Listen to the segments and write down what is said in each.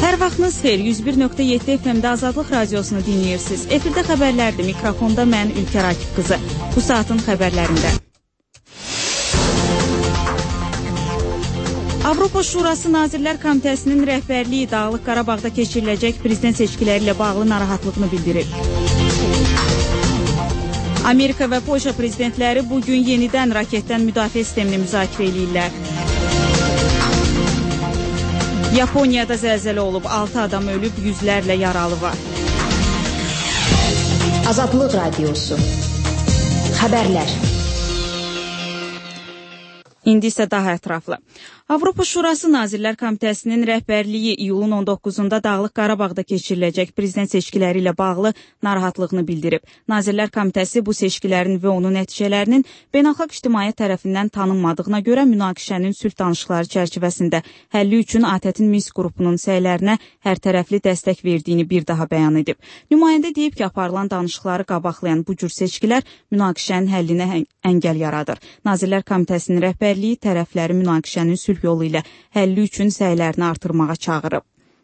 Hər vaxtınız xeyir, 101.7 FM-də Azadlıq Radiosunu dinləyirsiniz. Efirdə xəbərlərdir, mikrofonda mən Ülkər Akif qızı. Bu saatın xəbərlərində. Avropa Şurası Nazirlər Komitəsinin rəhbərliyi Dağlıq Qarabağda keçiriləcək prezident seçkiləri ilə bağlı narahatlığını bildirib. Amerika və Polşa prezidentləri bugün yenidən raketdən müdafiə sistemini müzakirə edirlər. Yaponiyada zəlzələ olub, 6 adam ölüb, yüzlərlə yaralı var. Azadlıq Radiosu. Xəbərlər. İndi isə daha ətraflı. Avropa Şurası Nazirlər Komitəsinin rəhbərliyi iyulun 19-da Dağlıq Qarabağda keçiriləcək prezident seçkiləri ilə bağlı narahatlığını bildirib. Nazirlər Komitəsi bu seçkilərin və onun nəticələrinin beynəlxalq ictimaiyyət tərəfindən tanınmadığına görə münaqişənin sülh danışıqları çərçivəsində həlli üçün ATƏT-in Minsk qrupunun səylərinə hərtərəfli dəstək verdiyini bir daha bəyan edib. Nümayəndə deyib ki, aparılan danışıqları qabaqlayan bu cür seçkilər münaqişənin həllinə əngəl yaradır. Nazirlər Komitəsinin rəhbərliyi tərəfləri münaqişənin sülh yolu ilə həlli üçün səylərini artırmağa çağırıb.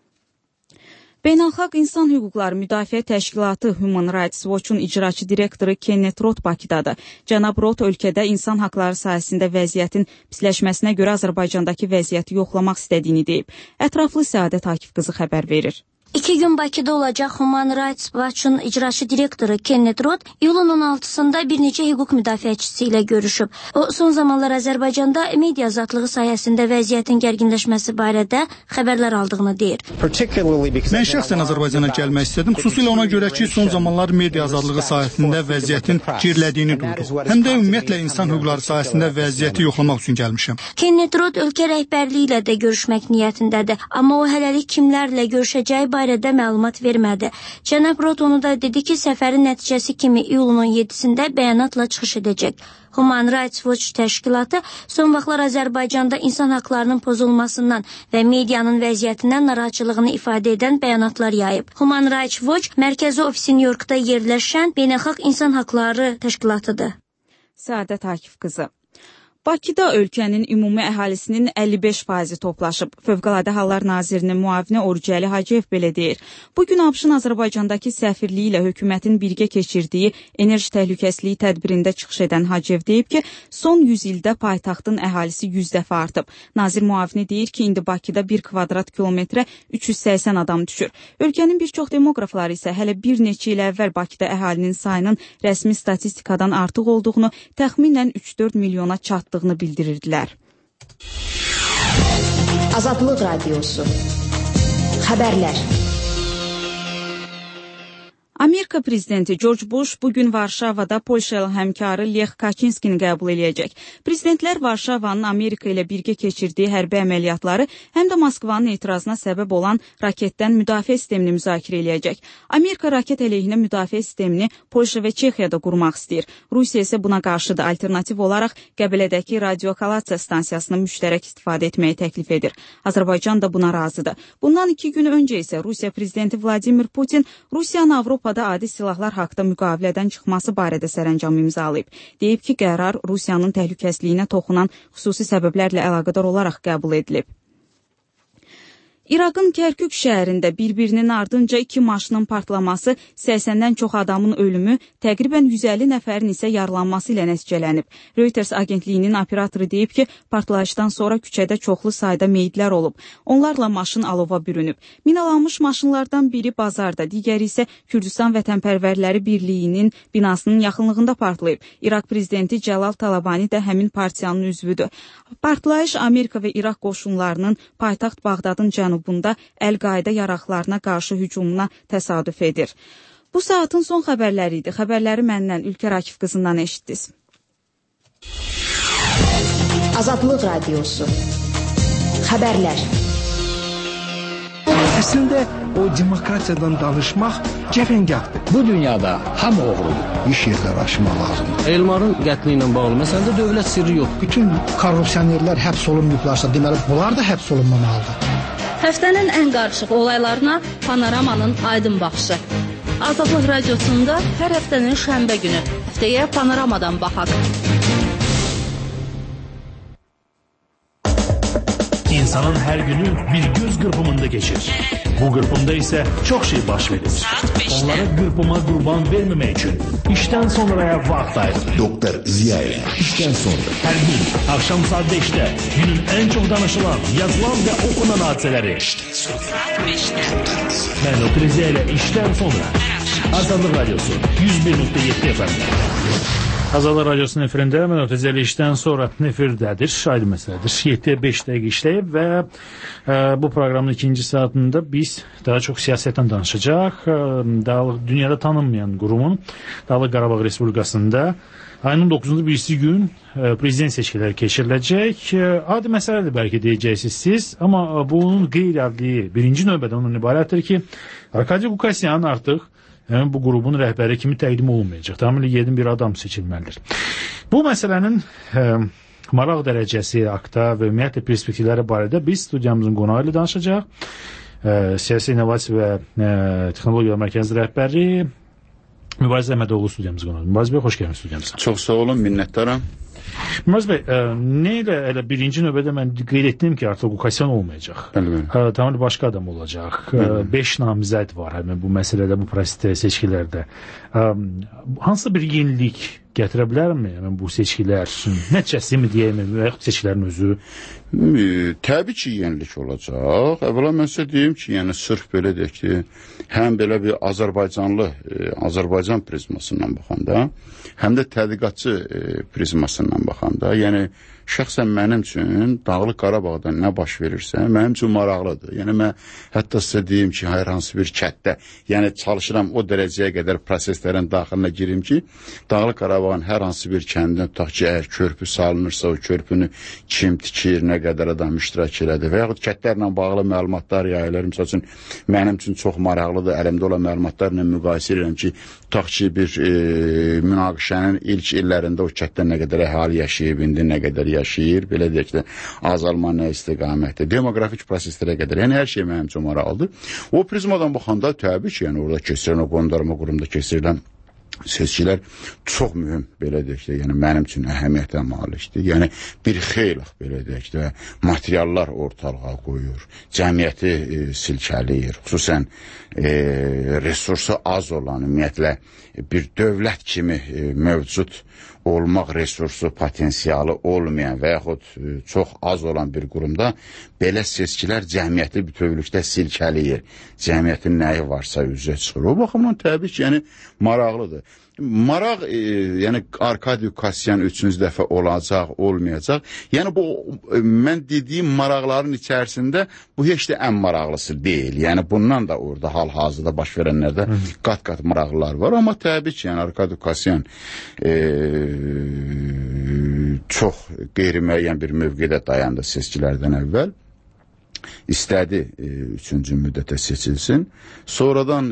Beynəlxalq İnsan Hüquqları Müdafiə Təşkilatı Human Rights Watch-un icraçı direktoru Kenneth Roth Bakıdadır. Cənab Roth ölkədə insan haqları sahəsində vəziyyətin pisləşməsinə görə Azərbaycandakı vəziyyəti yoxlamaq istədiyini deyib. Ətraflı Səadət Akif qızı xəbər verir. 2 gün Bakıda olacaq Human Rights Watch-un icraçı direktoru Kenneth Roth iyulun 16-sında bir neçə hüquq müdafiəçisi ilə görüşüb. O, son zamanlar Azərbaycanda media azadlığı sayəsində vəziyyətin gərginləşməsi barədə xəbərlər aldığını deyir. Mən şəxsən Azərbaycana gəlmək istədim, xüsusilə ona görə ki, son zamanlar media azadlığı sayəsində vəziyyətin gerilədiyini duyduq. Həm də ümumiyyətlə insan hüquqları sayəsində vəziyyəti yoxlamaq üçün gəlmişəm. Kenneth Roth ölkə rəhbərliyi ilə də görüşmək niyyətindədir, amma o hələlik kimlərlə görüşəcəyi barədə məlumat vermədi. Cənab Roth onu da dedi ki, səfərin nəticəsi kimi iyulun 17-sində bəyanatla çıxış edəcək. Human Rights Watch təşkilatı son vaxtlar Azərbaycanda insan haqlarının pozulmasından və medianın vəziyyətindən narahatçılığını ifadə edən bəyanatlar yayıb. Human Rights Watch mərkəzi ofisi New Yorkda yerləşən beynəlxalq insan haqları təşkilatıdır. Səadət Akif qızı. Bakıda ölkənin ümumi əhalisinin 55% toplaşıb. Fövqəladə Hallar Nazirinin müavini Orucəli Hacıyev belə deyir. Bugün ABŞ-ın Azərbaycandakı səfirliyi ilə hökumətin birgə keçirdiyi enerji təhlükəsizliyi tədbirində çıxış edən Hacıyev deyib ki, son 100 ildə paytaxtın əhalisi 100 dəfə artıb. Nazir müavini deyir ki, indi Bakıda 1 kvadrat kilometrə 380 adam düşür. Ölkənin bir çox demoqrafları isə hələ bir neçə il əvvəl Bakıda əhalinin sayının rəsmi statistikadan artıq olduğunu, təxminən 3-4 milyona çatdığını bildirirdilər. Azadlıq Radiosu. Xəbərlər. Amerika prezidenti George Bush bugün Varşavada Polşalı həmkarı Lech Kaczynskini qəbul eləyəcək. Prezidentlər Varşavanın Amerika ilə birgə keçirdiyi hərbi əməliyyatları həm də Moskvanın etirazına səbəb olan raketdən müdafiə sistemini müzakirə eləyəcək. Amerika raket əleyhinə müdafiə sistemini Polşa və Çexiyada qurmaq istəyir. Rusiya isə buna qarşıdır. Alternativ olaraq Qəbələdəki radiokalasiya stansiyasını müştərək istifadə etməyi təklif edir. Azərbaycan da buna razıdır. Bundan 2 gün öncə isə Rusiya prezidenti Vladimir Putin Rusiyanın Avropada adi silahlar haqda müqavilədən çıxması barədə sərəncam imzalayıb. Deyib ki, qərar Rusiyanın təhlükəsizliyinə toxunan xüsusi səbəblərlə əlaqədar olaraq qəbul edilib. İraqın Kərkük şəhərində bir-birinin ardınca 2 maşının partlaması, 80-dən çox adamın ölümü, təqribən 150 nəfərin isə yaralanması ilə nəticələnib. Reuters agentliyinin operatoru deyib ki, partlayışdan sonra küçədə çoxlu sayda meyidlər olub. Onlarla maşın alova bürünüb. Minalanmış maşınlardan biri bazarda, digəri isə Kürdistan Vətənpərvərləri Birliyinin binasının yaxınlığında partlayıb. İraq prezidenti Cəlal Talabani də həmin partiyanın üzvüdür. Partlayış Amerika və İraq qoşunlarının paytaxt Bağdadın cənubunda Əl-Qaidə yaraqlarına qarşı hücumuna təsadüf edir. Bu saatın son xəbərləri idi. Xəbərləri məndən Ülkər Akif qızından eşitdiniz. Azadlıq Radiosu. Xəbərlər. Əslində o demokratiyadan danışmaq cəfəngahdır. Bu dünyada hamı oğrudur. İş yerləri aşmaq lazımdır. Elmarın qətli ilə bağlı məsələdə dövlət sirri yox. Bütün korrupsionerlər həbs olunmayıblarsa, deməli bunlar da həbs olunmamalıdır. Həftənin ən qarışıq olaylarına Panoramanın aydın baxışı. Azadlıq Radiosunda hər həftənin şənbə günü. Həftəyə Panoramadan baxaq. İnsanın her günü bir göz kırpımında geçir. Bu qırpımda isə çox şey baş verir. Onlara qırpıma qurban verməmək üçün işdən sonraya vaxt ayırır. Doktor Ziyayev. İşdən sonra. Hər gün axşam saat 5-də günün ən çox danışılan, yazılan və okunan hadisələri. Mən Doktor Ziyayev işdən sonra. Azadlıq Radyosu 101.7 FM. Azadlıq Radyosu'nun efirində mən Ötezəli işdən sonra efirdədir, aydın məsələdir. 7'ye 5 dəqiqə işləyib və bu proqramın ikinci saatında biz daha çox siyasətdən danışacaq. Dünyada tanınmayan qurumun Dağlıq Qarabağ Respublikasında ayının 9-cu birisi gün prezident seçkiləri keçiriləcək. Adi məsələdir bəlkə deyəcəksiniz siz, amma bunun qeyri-adi birinci növbədə onun ibarətdir ki, Arkadi Qukasyan artıq bu qrubun rəhbəri kimi təqdim olunmayacaq. Tamamilə yeni bir adam seçilməlidir. Bu məsələnin maraq dərəcəsi, akta və ümumiyyətlə perspektivləri barədə biz studiyamızın qonağı ilə danışacaq. Siyasi İnnovasiya və Texnologiya Mərkəzi rəhbəri Mübariz Əhmədoğlu studiyamızın qonağı. Mübariz bəy, xoş gəlmişsiniz studiyamıza. Çox sağ olun, minnətdaram. Mübariz bəy, nə ilə elə birinci növbədə mən qeyd etdim ki, artıq Qukasyan olmayacaq. Tamamilə başqa adam olacaq. 5 namizəd var həmin bu məsələdə, bu prosesdə, seçkilərdə. Hansı bir yenilik gətirə bilərmi bu seçkilər? Nəticəsi mi deyək mi, və yaxud seçkilərin özü? Təbii ki, yenilik olacaq. Əvvəla mən sizə deyim ki, yəni sırf belə deyək ki, həm belə bir Azərbaycan prizmasından baxanda, həm də tədqiqatçı prizmasından baxanda, yəni şəxsən mənim üçün Dağlıq Qarabağda nə baş verirsə, mənim üçün maraqlıdır. Yəni mən hətta sizə deyim ki, hər hansı bir kətdə, yəni çalışıram o dərəcəyə qədər proseslərin daxilinə girim ki, Dağlıq Qarabağın hər hansı bir kəndinə tutaq ki, əgər körpü salınırsa, o körpünü kim tikir, nə qədər adam iştirak elədi və yaxud kətlərlə bağlı məlumatlar yayılır. Misal üçün, mənim üçün çox maraqlıdır, əlimdə olan məlumatlarla müqayisə edirəm ki, tutaq ki, bir münaqişənin ilk illərində o kətdə nə qədər əhali yaşayıb, indi nə qədər yaşayır, belə deyək də, azalma nə istiqamətdir, demografik proseslərə qədər, yəni hər şey mənim üçün maraqlıdır. O prizmadan baxanda təbii ki, yəni orada keçirilən, o qondarma qurumda keçirilən seçkilər çox mühüm, belə deyək də, yəni mənim üçün əhəmiyyətə malikdir. Yəni bir xeyli, belə deyək də, materiallar ortalığa qoyur, cəmiyyəti silkələyir, xüsusən resursu az olan, ümumiyyətlə bir dövlət kimi mövcud olmaq resursu, potensialı olmayan və yaxud çox az olan bir qurumda belə seçkilər cəmiyyəti bütövlükdə silkələyir. Cəmiyyətin nəyi varsa üzə çıxır. O baxımdan təbii ki, yəni maraqlıdır. Maraq, yəni Arkadi Qukasyan 3-cü dəfə olacaq, olmayacaq. Yəni bu, mən dediyim maraqların içərisində bu heç də ən maraqlısı deyil. Yəni bundan da orada hal-hazırda baş verənlərdə qat-qat maraqlılar var. Amma təbii ki, yəni Arkadi Qukasyan çox qeyri-müəyyən bir mövqedə dayandı seçkilərdən əvvəl. İstədi 3-cü müddətə seçilsin. Sonradan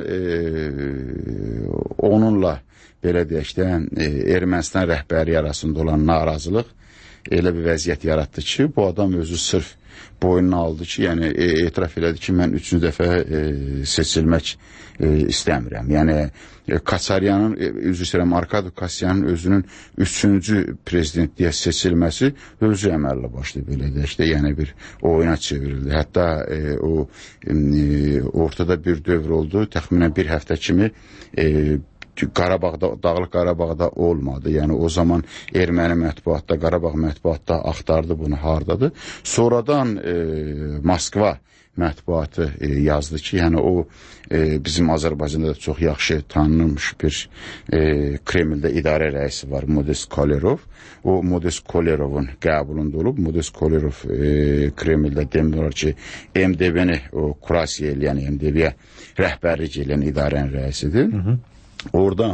onunla belə deyək də, Ermənistan rəhbəri arasında olan narazılıq elə bir vəziyyət yaratdı ki, bu adam özü sırf boynuna aldı ki, yəni etiraf elədi ki, mən 3-cü dəfə seçilmək istəmirəm. Yəni Qasaryanın, üzr istəyirəm, Arkadi Qukasyanın özünün 3-cü prezidentliyə seçilməsi özü əməllə başlayıb, belə deyək də, yəni bir oyuna çevrildi. Hətta o ortada bir dövr oldu, təxminən bir həftə kimi Qarabağda, Dağlıq Qarabağda olmadı. Yəni o zaman erməni mətbuatda, Qarabağ mətbuatda axtardı bunu, hardadır. Sonradan Moskva mətbuatı yazdı ki, yəni o bizim Azərbaycanda da çox yaxşı tanınmış bir Kremldə idarə rəisi var, Modest Kolerov. O Modest Kolerovun qəbulunda olub. Modest Kolerov Kremldə demirlər ki, MDB-ni kurasiya eləyən, MDB-yə rəhbərlik eləyən idarənin rəisidir. Orada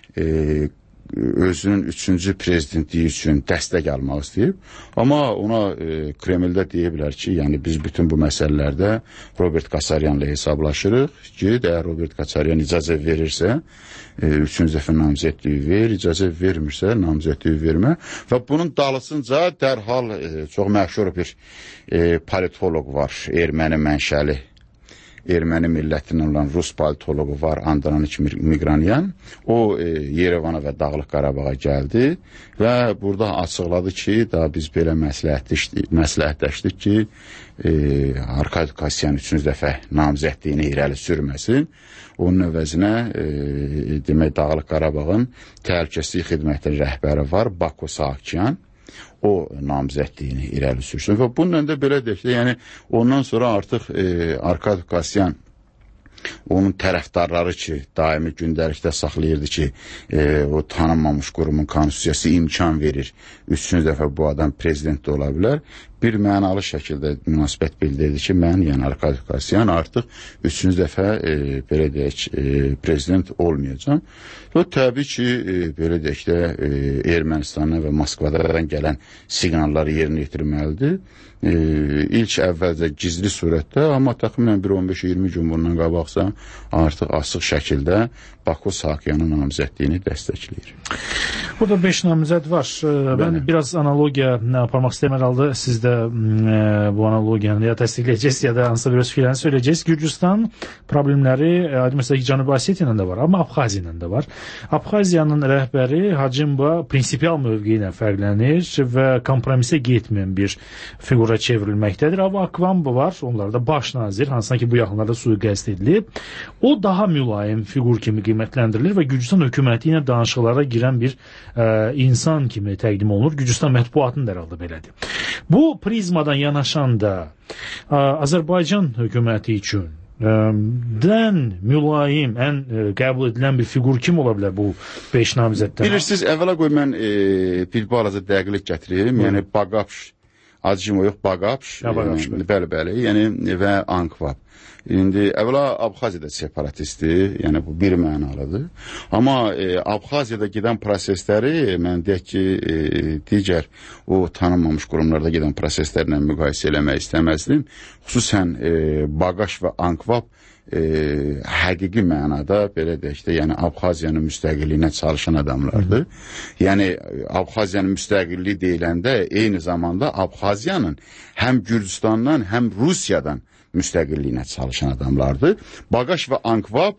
özünün 3-cü prezidentliyi üçün dəstək almaq istəyib. Amma ona Kremldə deyiblər ki, yəni biz bütün bu məsələlərdə Robert Qasaryanla hesablaşırıq ki, əgər Robert Qasaryan icazə verirsə, 3-cü dəfə namizədliyi ver, icazə vermirsə, namizədliyi vermə. Və bunun dalısınca dərhal çox məşhur bir politoloq var, erməni mənşəli erməni millətindən olan Rus politoloqu var, Andranik Migranyan. O Yerevana və Dağlıq Qarabağa gəldi və burada açıqladı ki, daha biz belə məsləhətləşdik ki, Arkadi Qasyan 3-cü dəfə namizədliyini irəli sürməsin. Onun əvəzinə demək Dağlıq Qarabağın təhlükəsizlik xidməti rəhbəri var, Bako Saakyan. O namizədliyini irəli sürsün və bununla da belə deyək ki, yəni ondan sonra artıq Arkadi Qasyan onun tərəfdarları ki, daimi gündəlikdə saxlayırdı ki, o tanınmamış qurumun konstitusiyası imkan verir, 3-cü dəfə bu adam prezident də ola bilər. Bir mənalı şəkildə münasibət bildirdi ki, mən, yəni Arkadi Qasyan artıq 3-cü dəfə belə deyək, prezident olmayacam. Və təbii ki, belə deyək də Ermənistandan və Moskvadan gələn siqnalları yerinə yetirməlidir. İlk əvvəlcə gizli surətdə, amma təxminən 15-20 gün bundan qabaqsa artıq açıq şəkildə Bako Saakyanın namizədliyini dəstəkləyir. Burada 5 namizəd var. Ben biraz analogiya aparmak istəyəm herhalde. Siz də bu analogiyanı ya təsdiqləyəcəksiniz ya da hansısa bir öz filan söyləyəcəksiniz. Gürcüstan problemləri mesela ki Cənubi Osetiya da var, amma Abxaziya da var. Abxaziyanın rəhbəri Hacimba prinsipial mövqeyi ilə fərqlənir və kompromisə getməyən bir figura çevrilməkdədir. Amma Akvambo var, onlar da baş nazir, hansına ki bu yaxınlarda sui-qəsd edilib. O daha mülayim figur kimi qiymətləndirilir və Gürcüstan hökuməti ilə danışıqlara girən bir insan kimi təqdim olunur. Gürcüstan mətbuatının da herhalde belədir. Bu prizmadan yanaşan da Azərbaycan hökuməti üçün dən mülayim, ən qəbul edilən bir figur kim ola bilər bu 5 namizəddən? Bilirsiniz, əvvəla qoy mən bir balaca dəqiqlik gətirim. Yəni Baqapş, Acimo yox, Baqapş, bəli, yəni və Ankvab. İndi əvvəla Abxaziyada separatistdir, yəni bu bir mənalıdır. Amma Abxaziyada gedən prosesləri mən deyək ki, digər o tanınmamış qurumlarda gedən proseslərlə müqayisə eləmək istəməzdim. Xüsusən Baqaş və Ankvab həqiqi mənada belə deyək də, yəni Abxaziyanın müstəqilliyinə çalışan adamlardır. Yəni Abxaziyanın müstəqilliyi deyiləndə eyni zamanda Abxaziyanın həm Gürcüstandan, həm Rusiyadan müstəqilliyinə çalışan adamlardır. Baqaş və Ankvab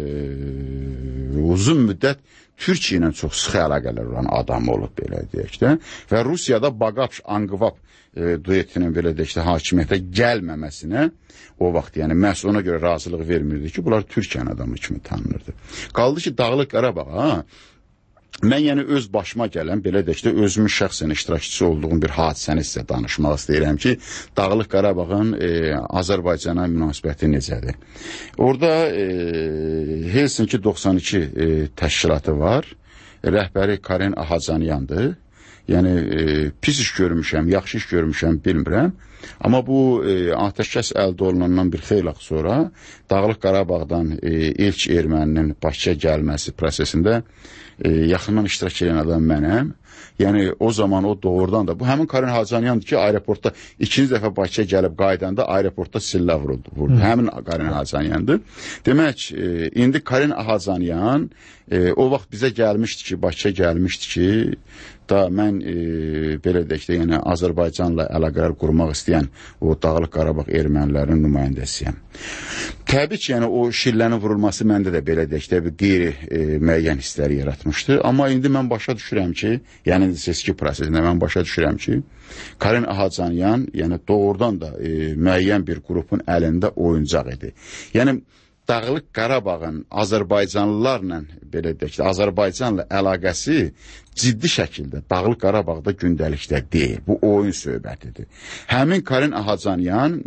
uzun müddət Türkiyə ilə çox sıxı əlaqələr olan adam olub, belə deyək də. Və Rusiyada Baqapş-Ankvab duetinin belə deyək də hakimiyyətə gəlməməsinə o vaxt, yəni məhz ona görə razılıq vermirdi ki, bunlar Türkiyənin adamı kimi tanınırdı. Qaldı ki, Dağlıq Qarabağa, mən yəni öz başıma gələn, belə deyək də, özümün şəxsən iştirakçısı olduğum bir hadisəni sizə danışmaq istəyirəm ki, Dağlıq Qarabağın Azərbaycana münasibəti necədir? Orada Helsinki 92 təşkilatı var, rəhbəri Karen Ahacanyandır. Yəni, pis iş görmüşəm, yaxşı iş görmüşəm, bilmirəm. Amma bu atəşkəs əldə olunandan bir xeyli sonra Dağlıq Qarabağdan ilk erməninin Bakıya gəlməsi prosesində yaxından iştirak edən adam mənəm. Yəni o zaman o doğrudan da bu həmin Karen Hacanyandır ki, aeroportda ikinci dəfə Bakıya gəlib qaydanda aeroportda sillə vurdu. Həmin Karen Hacanyandır. Demək, indi Karen Hacanyan o vaxt bizə gəlmişdi ki, Bakıya gəlmişdi ki, da mən belə deyək də, yəni Azərbaycanla əlaqələr qurmaq istəyən o Dağlıq Qarabağ ermənilərinin nümayəndəsiyəm. Təbii ki, yəni o şillənin vurulması məndə də belə deyək də bir qeyri-müəyyən hissləri yaratmışdı. Amma indi mən başa düşürəm ki, yəni seçki prosesində mən başa düşürəm ki, Karen Ahacanyan, yəni doğrudan da müəyyən bir qrupun əlində oyuncaq idi. Yəni Dağlıq Qarabağın Azərbaycanlılarla, belə deyək də, Azərbaycanla əlaqəsi ciddi şəkildə Dağlıq Qarabağda gündəlikdə deyil. Bu oyun söhbətidir. Həmin Karen Ahacanyan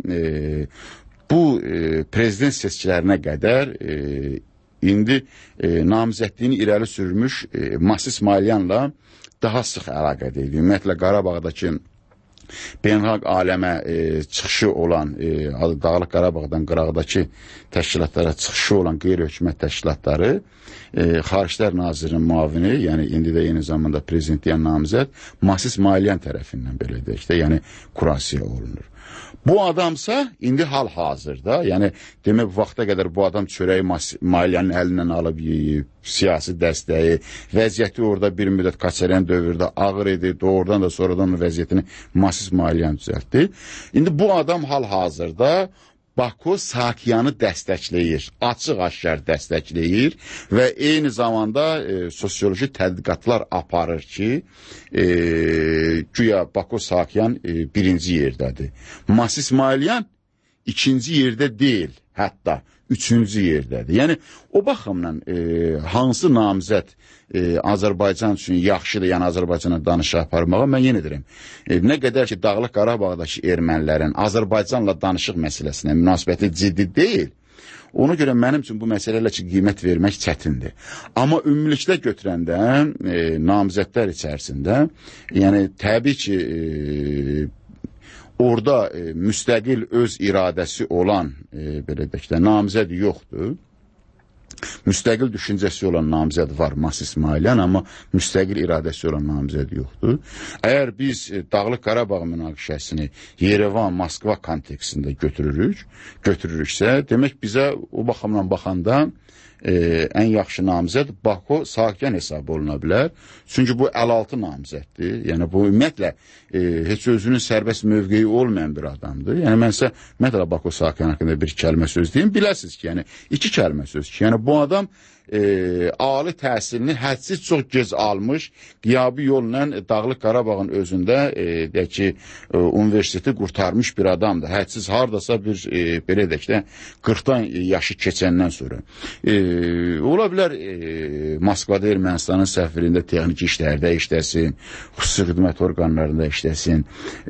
bu prezident seçkilərinə qədər indi namizədliyini irəli sürmüş Masis Malyanla daha sıx əlaqədə idi. Ümumiyyətlə Qarabağdakı beynəlxalq aləmə çıxışı olan, Dağlıq Qarabağdan qıraqdakı təşkilatlara çıxışı olan qeyri-hökumət təşkilatları, Xariclər Nazirinin müavini, yəni indi də eyni zamanda prezidentliyə namizəd Masis Malyan tərəfindən belə deyək də, yəni kurasiya olunur. Bu adamsa indi hal-hazırda, yəni demək bu vaxta qədər bu adam çörəyi Malyanın əlindən alıb siyasi dəstəyi, vəziyyəti orada bir müddət Koçaryan dövrdə ağır idi, doğrudan da sonradan vəziyyətini Masis Malyan düzəltdi. İndi bu adam hal-hazırda Bako Saakyanı dəstəkləyir, açıq-aşkar dəstəkləyir və eyni zamanda sosioloji tədqiqatlar aparır ki, güya Bako Saakyan birinci yerdədir. Mas İsmailyan ikinci yerdə deyil, hətta üçüncü yerdədir. Yəni, o baxımdan hansı namizəd Azərbaycan üçün yaxşıdır, yəni Azərbaycanla danışıq aparmağa, mən yenə deyirəm, nə qədər ki, Dağlıq Qarabağdakı ermənilərin Azərbaycanla danışıq məsələsinə münasibəti ciddi deyil, ona görə mənim üçün bu məsələlə ki, qiymət vermək çətindir. Amma ümumilikdə götürəndə, namizədlər içərisində, yəni təbii ki, orada müstəqil öz iradəsi olan, belə deyək də, namizəd yoxdur. Müstəqil düşüncəsi olan namizəd var, Mas İsmailyan, amma müstəqil iradəsi olan namizəd yoxdur. Əgər biz Dağlıq Qarabağ münaqişəsini Yerevan, Moskva kontekstində götürürüksə, demək bizə o baxımdan baxanda ən yaxşı namizəd Bako Saakyan hesab oluna bilər. Çünki bu əl-altı namizəddir. Yəni, bu ümumiyyətlə heç özünün sərbəst mövqeyi olmayan bir adamdır. Yəni, mən sizə ümumiyyətlə Bako Saakyan haqqında bir kəlmə söz deyim. Biləsiniz ki, yəni, iki kəlmə söz ki, yəni, bu adam ali təhsilini hədsiz çox gec almış, qiyabi yolla Dağlıq Qarabağın özündə deyək ki, universiteti qurtarmış bir adamdır. Hədsiz hardasa bir, belə deyək də, 40-dan yaşı keçəndən sonra. Ola bilər Moskvada Ermənistanın səfirində texniki işlərdə işləsin, xüsusi xidmət orqanlarında işləsin.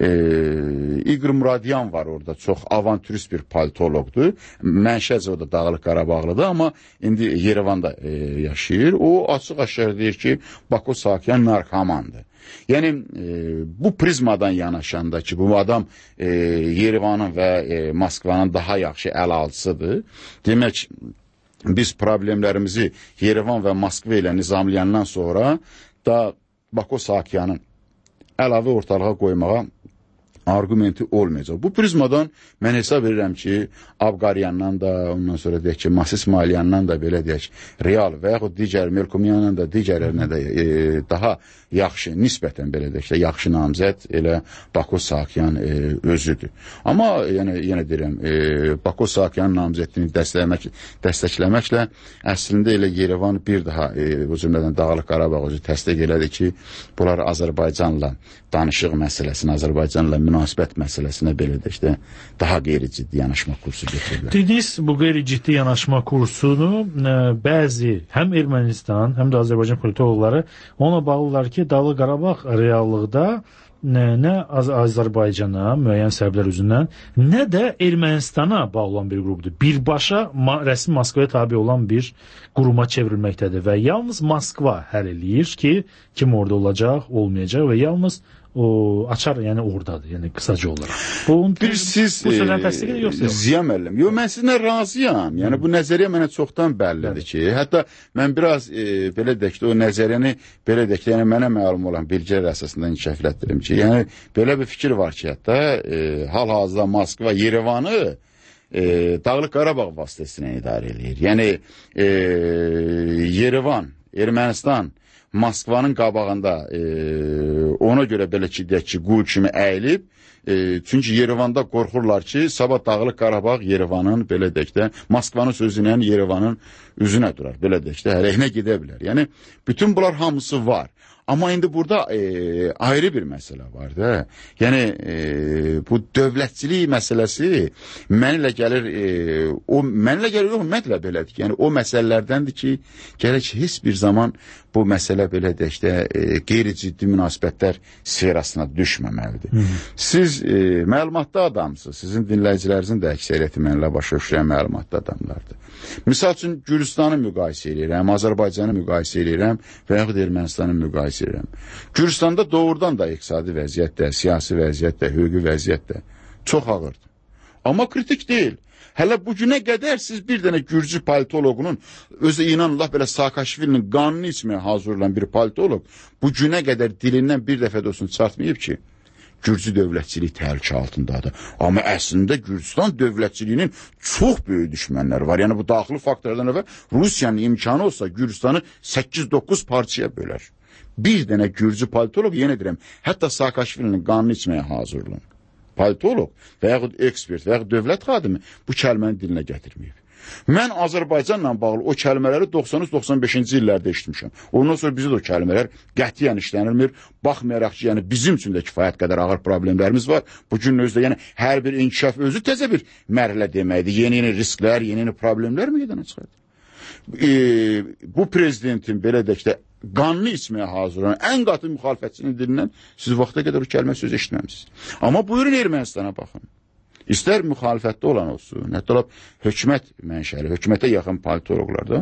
İqor Muradyan var orada, çox avantürist bir politologdur. Mənşəc o da Dağlıq Qarabağlıdır, amma indi Yerevanda yaşayır. O açıq-aşkar deyir ki, Bako Saakyan narkomandır. Yəni, bu prizmadan yanaşanda ki, bu adam Yerevanın və Moskvanın daha yaxşı əl-alçısıdır. Demək, biz problemlərimizi Yerevan və Moskva ilə nizamlayandan sonra da Bako Saakyanın əlavə ortalığa qoymağa argumenti olmayacaq. Bu prizmadan mən hesab edirəm ki, Abqaryandan da, ondan sonra deyək ki, Mas İsmailyandan da belə deyək, real və yaxud digər Melkumyandan da digərlərinə də daha yaxşı, nisbətən belə deyək, yaxşı namizəd elə Bako Saakyan özüdür. Amma yenə deyirəm, Bako Saakyan namizədini dəstəkləməklə əslində elə Yerevan bir daha o cümlədən Dağlıq Qarabağ özü təsdiq elədi ki, bunlar Azərbaycanla danışıq məsələsini, Azərbaycanla münasibət məsələsinə belə deyək də daha qeyri-ciddi yanaşma kursu götürürlər. Dediniz, bu qeyri-ciddi yanaşma kursunu bəzi həm Ermənistan, həm də Azərbaycan politologları ona bağlılar ki, Dağlıq Qarabağ reallıqda nə Azərbaycana müəyyən səbəblər üzündən, nə də Ermənistana bağlı olan bir qrupdur. Birbaşa rəsmi Moskvaya tabi olan bir quruma çevrilməkdədir və yalnız Moskva həll eləyir ki, kim orada olacaq, olmayacaq və yalnız o açar, yəni oradadır, yəni qısaca olaraq. Bir siz Ziya müəllim, yox, mən sizinlə razıyam. Yəni bu nəzəriyyə mənə çoxdan bəllidir ki, hətta mən biraz belə deyək ki, o nəzəriyyəni belə deyək ki, yəni mənə məlum olan bilgilər əsasında inkişaflətdirim ki, yəni belə bir fikir var ki, hətta hal-hazırda Moskva Yerevanı Dağlıq Qarabağ vasitəsilə idarə edir. Yəni Yerevan, Ermənistan Moskvanın qabağında ona görə belə ki, deyək ki, qul kimi əyilib, çünki Yerevanda qorxurlar ki, sabah Dağlıq Qarabağ Yerevanın, belə deyək də, Moskvanın sözü ilə Yerevanın üzünə durar, belə deyək də, əleyhinə gedə bilər. Yəni, bütün bunlar hamısı var. Amma indi burada ayrı bir məsələ var da. Yəni, bu dövlətçilik məsələsi mənlə gəlir, ümumiyyətlə belədir ki, yəni o məsələlərdəndir ki, gərək heç bir zaman bu məsələ belə deyək də qeyri-ciddi münasibətlər sferasına düşməməlidir. Siz məlumatlı adamsınız, sizin dinləyicilərinizin də əksəriyyəti mənlə başa düşən məlumatlı adamlardır. Misal üçün, Gürcistanı müqayisə edirəm, Azərbaycanı müqayisə edirəm və yaxud Ermənistanı müqayisə edirəm. Gürcistanda doğrudan da iqtisadi vəziyyət də, siyasi vəziyyət də, hüquqi vəziyyət də çox ağırdır. Amma kritik deyil. Hələ bugünə qədər siz bir dənə Gürcü politoloqunun, özü inanıllah belə Saakashvilinin qanını içməyə hazır olan bir politoloq, bugünə qədər dilindən bir dəfə də olsun çartmayıb ki, Gürcü dövlətçiliyi təhlükə altındadır. Amma əslində Gürcistan dövlətçiliyinin çox böyük düşmənləri var. Yəni bu daxili faktorlardan əvvəl Rusiyanın imkanı olsa Gürcistanı 8-9 parçaya bölər. Bir dənə Gürcü politoloq, yenə deyirəm, hətta Saakashvilinin qanını içməyə hazır olun. politoloq və yaxud ekspert və yaxud dövlət xadimi bu kəlməni dilinə gətirməyib. Mən Azərbaycanla bağlı o kəlmələri 93-95-ci illərdə eşitmişəm. Ondan sonra bizə də o kəlmələr qətiyyən işlənilmir. Baxmayaraq ki, yəni bizim üçün də kifayət qədər ağır problemlərimiz var. Bu gün özdə yəni hər bir inkişaf özü təzə bir mərhələ deməkdir. Yeni risklər, yeni problemlər meydana çıxır. Bu prezidentin belə də ki, qanlı içməyə hazır olan ən qatı müxalifətçinin dilindən siz vaxta qədər o kəlmə söz eşitməmisiniz. Amma buyurun Ermənistana baxın. İstər müxalifətdə olan olsun, hətta hökumət mənşəli, hökumətə yaxın politoloqlardan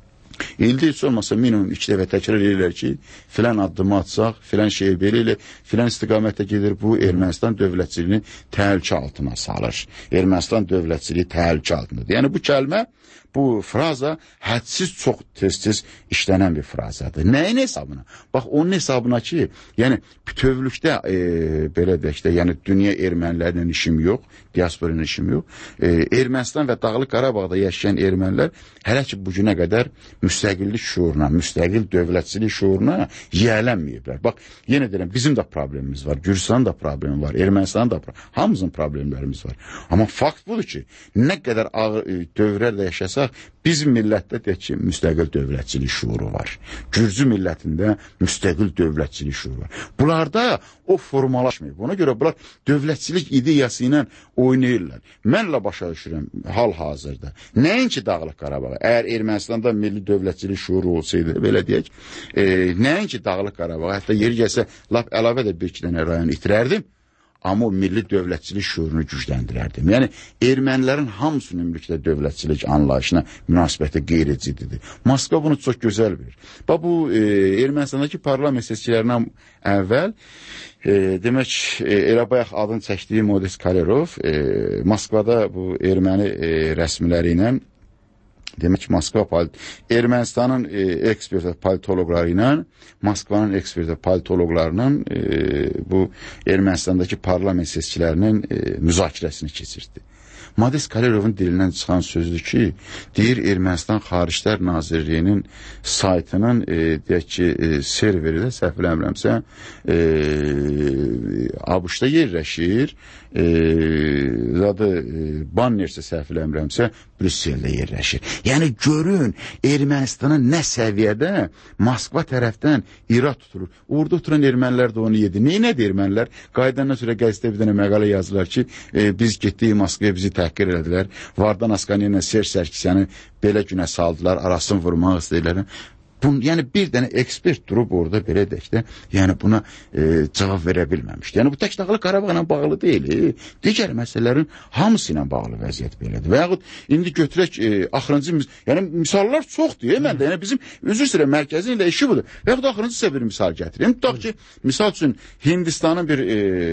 ildə heç olmasa minimum 2 dəfə təkrar edirlər ki, filan addımı atsaq, filan şey belə ilə, filan istiqamətə gedir, bu Ermənistan dövlətçiliyini təhlükə altına salır. Ermənistan dövlətçiliyi təhlükə altındadır. Yəni bu kəlmə, bu fraza hədsiz çox tez-tez işlənən bir frazadır. Nəyin hesabına? Bax, onun hesabına ki, yəni bütövlükdə belə deyək də, yəni dünya ermənilərinin işim yox, diasporanın işim yox. Ermənistan və Dağlıq Qarabağda yaşayan ermənilər hələ ki bugünə qədər müstəqillik şuuruna, müstəqil dövlətçilik şuuruna yiyələnməyiblər. Bax, yenə deyirəm, bizim də problemimiz var, Gürcistanın da problemi var, Ermənistanın da problemi, hamımızın problemlərimiz var. Amma fakt budur ki, nə qədər ağır dövrlərdə yaşasaq, bizim millətdə deyək ki, müstəqil dövlətçilik şuuru var. Gürcü millətində müstəqil dövlətçilik şuuru var. Bunlarda o formalaşmayıb. Ona görə bunlar dövlətçilik ideyası ilə oynayırlar. Mənlə başa düşürəm hal-hazırda. Nəinki Dağlıq Qarabağa, əgər Ermənistanda milli dövlətçilik şuuru olsaydı, belə deyək, nəinki Dağlıq Qarabağa, hətta yeri gəlsə, lap əlavə də bir-iki dənə rayon itirərdim. Amma o milli dövlətçilik şuurunu gücləndirərdim. Yəni, ermənilərin hamısının ümumilikdə dövlətçilik anlayışına münasibəti qeyri-ciddidir. Moskva bunu çox gözəl bilir. Bax, bu Ermənistandakı parlament seçkilərindən əvvəl, demək, elə bayaq adını çəkdiyi Modest Kalerov, Moskvada bu erməni rəsmiləri ilə demək ki, Moskva Ermənistanın ekspert politoloqları ilə Moskvanın ekspert politoloqlarının bu Ermənistandakı parlament seçkilərinin müzakirəsini keçirdi. Modest Kalerovun dilindən çıxan sözdür ki, deyir Ermənistan Xariclər Nazirliyinin saytının deyək ki, serveri də səhv eləmirəmsə ABŞ-da yerləşir, adı Bannersə səhv eləmirəmsə Brüsseldə yerləşir. Yəni görün Ermənistanın nə səviyyədə Moskva tərəfdən irad tutulur. Orada oturan ermənilər də onu yedi. Neynədir ermənilər? Qaydandan sonra qəzetdə bir dənə məqalə yazdılar ki, biz getdik Moskvaya bizi təhqir elədilər. Vardan Askaniyyə ilə Serj Sərkisyanı belə günə saldılar, arasını vurmaq istəyirlər. Yəni bir dənə ekspert durub orada belə deyək də, yəni buna cavab verə bilməmişdir. Yəni bu tək Dağlıq Qarabağ ilə bağlı deyil, digər məsələlərin hamısı ilə bağlı vəziyyət belədir. Və yaxud indi götürək axırıncı, yəni misallar çoxdur, mən də, yəni bizim üzr istəyirəm mərkəzin ilə işi budur. Və yaxud axırıncı sizə bir misal gətireyim. Tutaq ki, misal üçün Hindistanın bir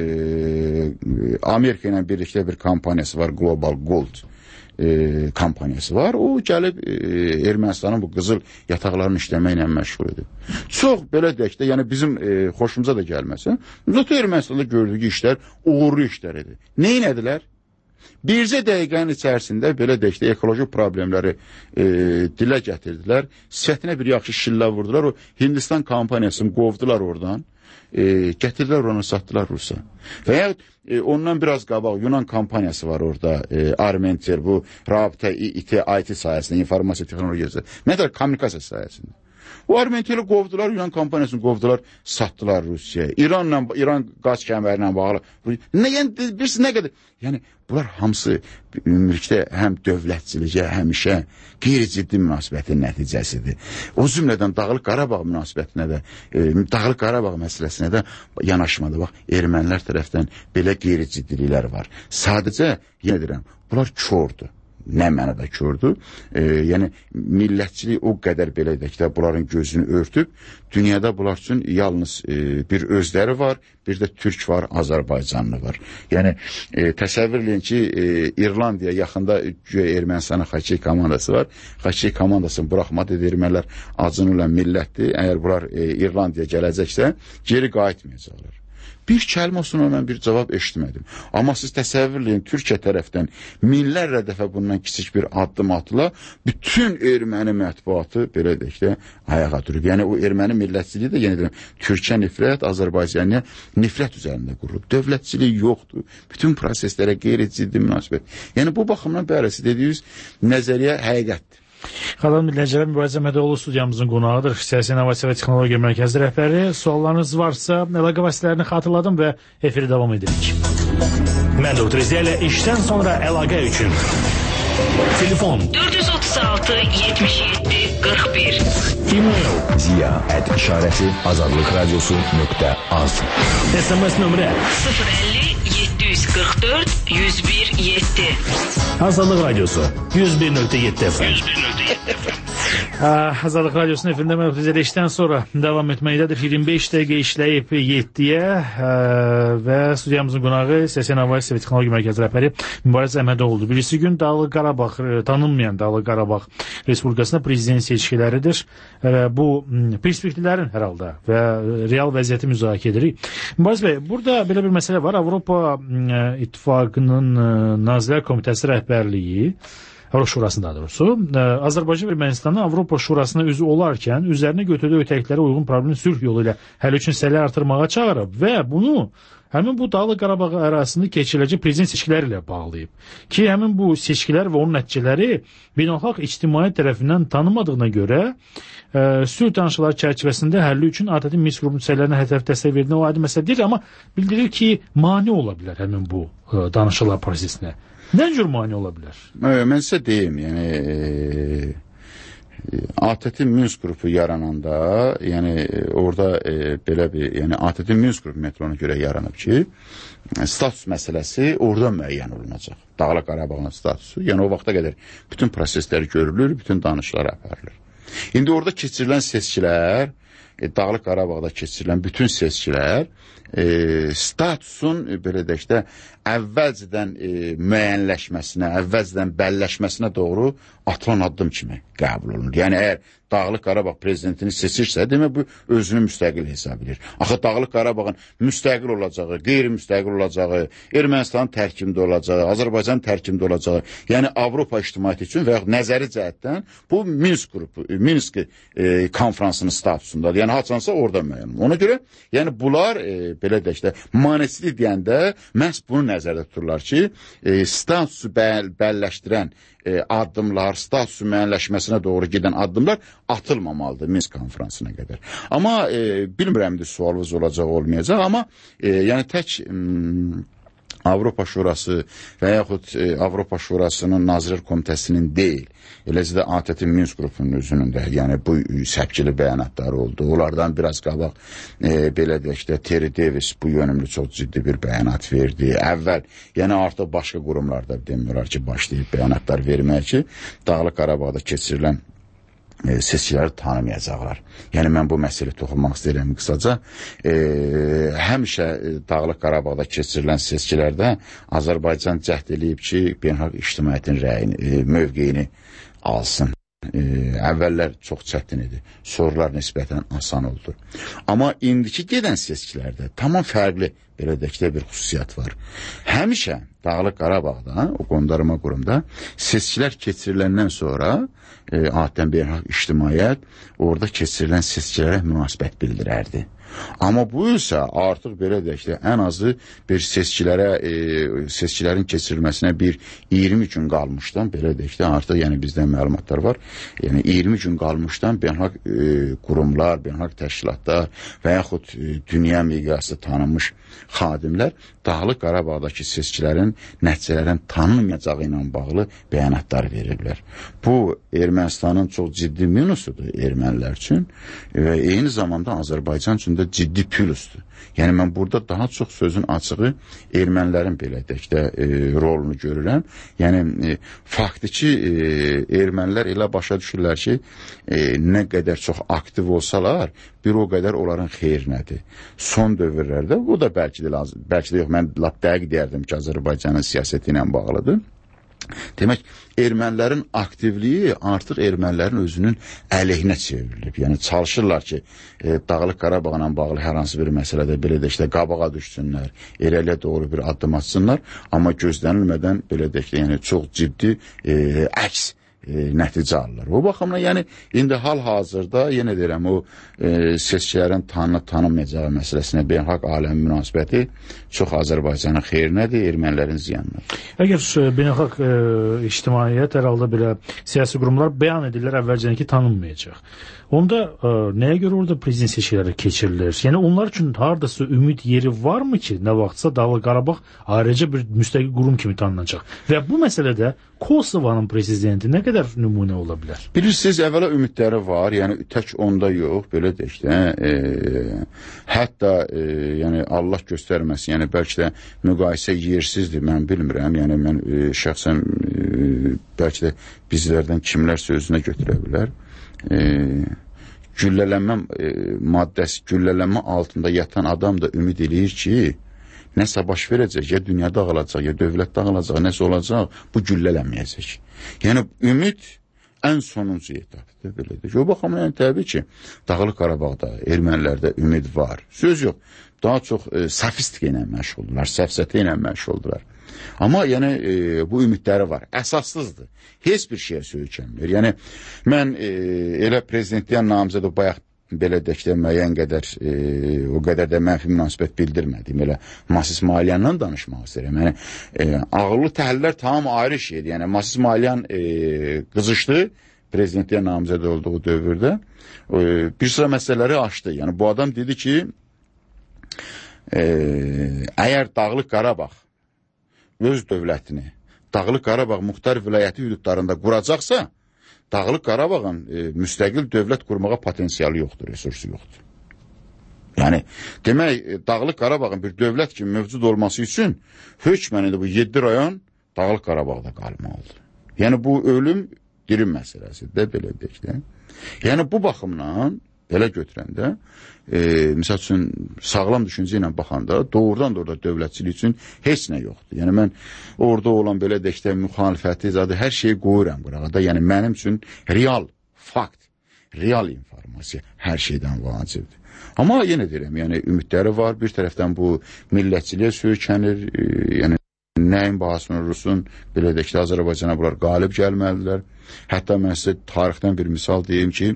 Amerika ilə birlikdə bir kampaniyası var, Global Gold kampaniyası var. O gəlib Ermənistanın bu qızıl yataqlarını işləməklə məşğul edir. Çox belə deyək də, yəni bizim xoşumuza da gəlməsin. Zaten Ermənistanda gördüyü işlər uğurlu işlər idi. Neynədilər? Bircə dəqiqənin içərisində belə deyək də ekoloji problemləri dilə gətirdilər. Sifətinə bir yaxşı şillə vurdular. O Hindistan kampaniyasını qovdular oradan. Gətirdilər onu, satdılar Rusa. Və ya ondan biraz qabaq Yunan kampaniyası var orada, Armenter, bu rabitə IT sayəsində, informasiya texnologiyası, məncə kommunikasiya sayəsində. O Armenteri qovdular, Yunan kampaniyasını qovdular, satdılar Rusiyaya. İran qaz kəmərinə bağlı. Birisi nə qədər? Yəni, bunlar hamısı ümumilikdə həm dövlətçilikə, həmişə qeyri-ciddi münasibətin nəticəsidir. O cümlədən Dağlıq Qarabağ münasibətinə də, Dağlıq Qarabağ məsələsinə də yanaşmadı. Bax, ermənilər tərəfdən belə qeyri-ciddiliklər var. Sadəcə, yenə deyirəm, bunlar kördur. Nə mənada kördür? Yəni, millətçilik o qədər belə edək də bunların gözünü örtüb, dünyada bunlar üçün yalnız bir özləri var, bir də Türk var, Azərbaycanlı var. Yəni, təsəvvür edin ki, İrlandiya yaxında Ermənistanın xaçey komandası var. Xaçey komandasını buraxmadı, ermənilər acınırlar millətdir. Əgər bunlar İrlandiya gələcəksə, geri qayıtmayacaqlar. Bir kəlmə olsun ona bir cavab eşitmədim. Amma siz təsəvvürləyin, Türkiyə tərəfdən minlərlə dəfə bundan kiçik bir addım atıla, bütün erməni mətbuatı belə deyək də ayağa durub. Yəni o erməni millətçiliyi də yenə deyirəm, Türkiyə nifrət, Azərbaycana nifrət üzərində qurulub. Dövlətçilik yoxdur. Bütün proseslərə qeyri-ciddi münasibət. Yəni bu baxımdan bərəsi dediyiniz nəzəriyyə həqiqətdir. Xanım dinləyicilər, Mübarizə Əhmədoğlu studiyamızın qonağıdır. Siyasi İnnovasiya və Texnologiya Mərkəzi rəhbəri. Suallarınız varsa, əlaqə vasitələrini xatırladım və efiri davam edirik. Mən Doktor İzə ilə işdən sonra əlaqə üçün. Telefon 436 77 41. E-mail ziya@işarəti-azadlıqradiosu.az. SMS nömrə 050 744 101 7. Azadlıq Radiosu 101.7 FM. Azadlıq Radiosu'nun efirində mən Ötüzəli işdən sonra davam etməkdədir. 25 dəqiqə işləyib 7-yə və studiyamızın qonağı Siyasi İnnovasiya və Texnologiya Mərkəzi rəhbəri Mübarizə Əhmədoğludur. Birisi gün Dağlıq Qarabağ, tanınmayan Dağlıq Qarabağ Respublikasında prezident seçkiləridir. Bu perspektivlərin hər halda və real vəziyyəti müzakirə edirik. Mübarizə bəy, burada belə bir məsələ var. Avropa İttifaqının Nazirlər Komitəsi rəhbərliyi, Avropa Şurasında daha doğrusu, Azərbaycan və Ermənistanın Avropa Şurasına üzv olarkən üzərinə götürdüyü ötəklərə uyğun problemi sülh yolu ilə həll üçün səylər artırmağa çağırıb və bunu həmin bu Dağlıq Qarabağ ərazisində keçiriləcək prezident seçkiləri ilə bağlayıb. Ki, həmin bu seçkilər və onun nəticələri beynəlxalq ictimaiyyət tərəfindən tanınmadığına görə sülh danışıqları çərçivəsində həlli üçün ATƏT Minsk qrupunun səylərinə hədəf dəstək verdiyini o aydın məsələ deyil, amma bildirir ki, mane ola bilər həmin bu danışıqlar prosesinə. Nə cür mane ola bilər? Mən sizə deyim, yəni ATƏT-in Minsk qrupu yarananda, yəni orada belə bir, yəni ATƏT-in Minsk qrupu metrona görə yaranıb ki, status məsələsi orada müəyyən olunacaq. Dağlıq Qarabağın statusu, yəni o vaxta qədər bütün proseslər görülür, bütün danışıqlar aparılır. İndi orada keçirilən seçkilər, Dağlıq Qarabağda keçirilən bütün seçkilər statusun belə deyək də əvvəlcədən müəyyənləşməsinə, əvvəlcədən bəlləşməsinə doğru atılan addım kimi qəbul olunur. Yəni əgər Dağlıq Qarabağ prezidentini seçirsə, demək bu özünü müstəqil hesab edir. Axı Dağlıq Qarabağın müstəqil olacağı, qeyri-müstəqil olacağı, Ermənistanın tərkibində olacağı, Azərbaycan tərkibində olacağı, yəni Avropa ictimaiyyəti üçün və yaxud nəzəri cəhətdən bu Minsk qrupu, Minsk konfransının statusundadır. Yəni haçansa orada müəyyən. Ona görə, yəni bunlar belə deyək də maneçilik deyəndə məhz bunu nəzərdə tuturlar ki, statusu bəlləşdirən addımlar, statusu müəyyənləşməsinə doğru gedən addımlar atılmamalıdır Minsk konferansına qədər. Amma bilmirəm sualınız olacaq, olmayacaq, amma yəni tək Avropa Şurası və yaxud Avropa Şurasının Nazirlər Komitəsinin deyil, eləcə də ATƏT-in Minsk qrupunun özünün də, yəni bu səpkili bəyanatları oldu. Onlardan biraz qabaq belə deyək də Terry Davis bu yönümlü çox ciddi bir bəyanat verdi. Əvvəl, yəni artıq başqa qurumlarda demiyorlar ki, başlayıb bəyanatlar verməyə ki, Dağlıq Qarabağda keçirilən seçkiləri tanımayacaqlar. Yəni mən bu məsələ toxunmaq istəyirəm qısaca. Həmişə Dağlıq Qarabağda keçirilən seçkilərdə Azərbaycan cəhd eləyib ki, beynəlxalq ictimaiyyətin rəyini, mövqeyini alsın. Əvvəllər çox çətin idi. Sorular nisbətən asan oldu. Amma indiki gedən seçkilərdə tamam fərqli belə deyək bir xüsusiyyət var. Həmişə Dağlıq Qarabağda, o qondarma qurumda seçkilər keçiriləndən sonra adətən beynəlxalq ictimaiyyət orada keçirilən seçkilərə münasibət bildirərdi. Amma bu isə artıq belə deyək də ən azı bir seçkilərin keçirilməsinə bir 20 gün qalmışdan, belə deyək də artıq yəni bizdən məlumatlar var. Yəni 20 gün qalmışdan beynəlxalq qurumlar, beynəlxalq təşkilatlar və yaxud dünya miqyasında tanınmış xadimlər Dağlıq Qarabağdakı seçkilərin nəticələrin tanınmayacağı ilə bağlı bəyanatlar veriblər. Bu Ermənistanın çox ciddi minusudur ermənilər üçün və eyni zamanda Azərbaycan üçün də ciddi plusdur. Yəni mən burada daha çox sözün açığı ermənilərin belə deyək də rolunu görürəm. Yəni faktiki ermənilər elə başa düşürlər ki, nə qədər çox aktiv olsalar, bir o qədər onların xeyrinədir. Son dövrlərdə, bu da bəlkə də yox, mən lap dəqiq deyərdim ki, Azərbaycanın siyasəti ilə bağlıdır. Demək, ermənilərin aktivliyi artıq ermənilərin özünün əleyhinə çevrilib. Yəni, çalışırlar ki, Dağlıq Qarabağla bağlı hər hansı bir məsələdə belə də işte qabağa düşsünlər, irəliyə doğru bir addım atsınlar. Amma gözlənilmədən belə də yəni, çox ciddi əks nəticə alırlar. O baxımdan, yəni, indi hal-hazırda, yenə deyirəm, o seçkilərin tanınmayacağı məsələsinə beynəlxalq aləmin münasibəti çox Azərbaycanın xeyrinədir, ermənilərin ziyanıdır. Əgər beynəlxalq ictimaiyyət hər halda belə siyasi qurumlar bəyan edirlər əvvəlcədən ki, tanınmayacaq. Onda nəyə görə orada prezident seçkiləri keçirilir? Yəni onlar üçün hardasa ümid yeri varmı ki, nə vaxtsa Dağlıq Qarabağ ayrıca bir müstəqil qurum kimi tanınacaq? Və bu məsələdə Kosovanın prezidenti nə qədər nümunə ola bilər? Bilirsiniz, əvvəla ümidləri var, yəni tək onda yox, belə deyək də, hətta yəni Allah göstərməsin, yəni bəlkə də müqayisə yersizdir, mən bilmirəm, yəni mən şəxsən bəlkə də bizlərdən kimlər sözünə götürə bilər. Güllələnmə maddəsi, güllələnmə altında yatan adam da ümid eləyir ki, nəsə baş verəcək, ya dünya dağılacaq, ya dövlət dağılacaq, nəsə olacaq, bu güllələnməyəcək. Yəni, ümid ən sonuncu etapdır, belədir. O baxımdan, yəni, təbii ki, Dağlıq Qarabağda, ermənilərdə ümid var. Söz yox, daha çox sofistika ilə məşğuldurlar, səfsətə ilə məşğuldurlar. Amma yəni bu ümidləri var. Əsassızdır. Heç bir şeyə söykənmir. Yəni mən elə prezidentliyə namizədə bayaq belə deyək də müəyyən qədər o qədər də mənfi münasibət bildirmədim. Elə Mas İsmailyanla danışmaq istəyirəm. Yəni ağıllı təhlillər tamam ayrı şeydir. Yəni Mas İsmailyan qızışdı prezidentliyə namizədə olduğu dövrdə. Bir sıra məsələləri açdı. Yəni bu adam dedi ki, əgər Dağlıq Qarabağ öz dövlətini Dağlıq Qarabağ muxtar vilayəti hüdudlarında quracaqsa, Dağlıq Qarabağın müstəqil dövlət qurmağa potensialı yoxdur, resursu yoxdur. Yəni, demək, Dağlıq Qarabağın bir dövlət kimi mövcud olması üçün hökmən bu 7 rayon Dağlıq Qarabağda qalmalıdır. Yəni, bu ölüm dirim məsələsidir, belə deyək də. Yəni, bu baxımdan belə götürəndə, misal üçün, sağlam düşüncə ilə baxanda, doğrudan da orada dövlətçilik üçün heç nə yoxdur. Yəni, mən orada olan belə deyək, müxalifəti, zaten hər şeyi qoyuram qırağa da. Yəni, mənim üçün real fakt, real informasiya hər şeydən vacibdir. Amma yenə deyirəm, yəni, ümidləri var. Bir tərəfdən bu millətçiliyə söykənir, yəni, nəyin bahasını Rusun, belə deyək, Azərbaycana bunlar qalib gəlməlidirlər. Hətta mən sizə tarixdən bir misal deyim ki,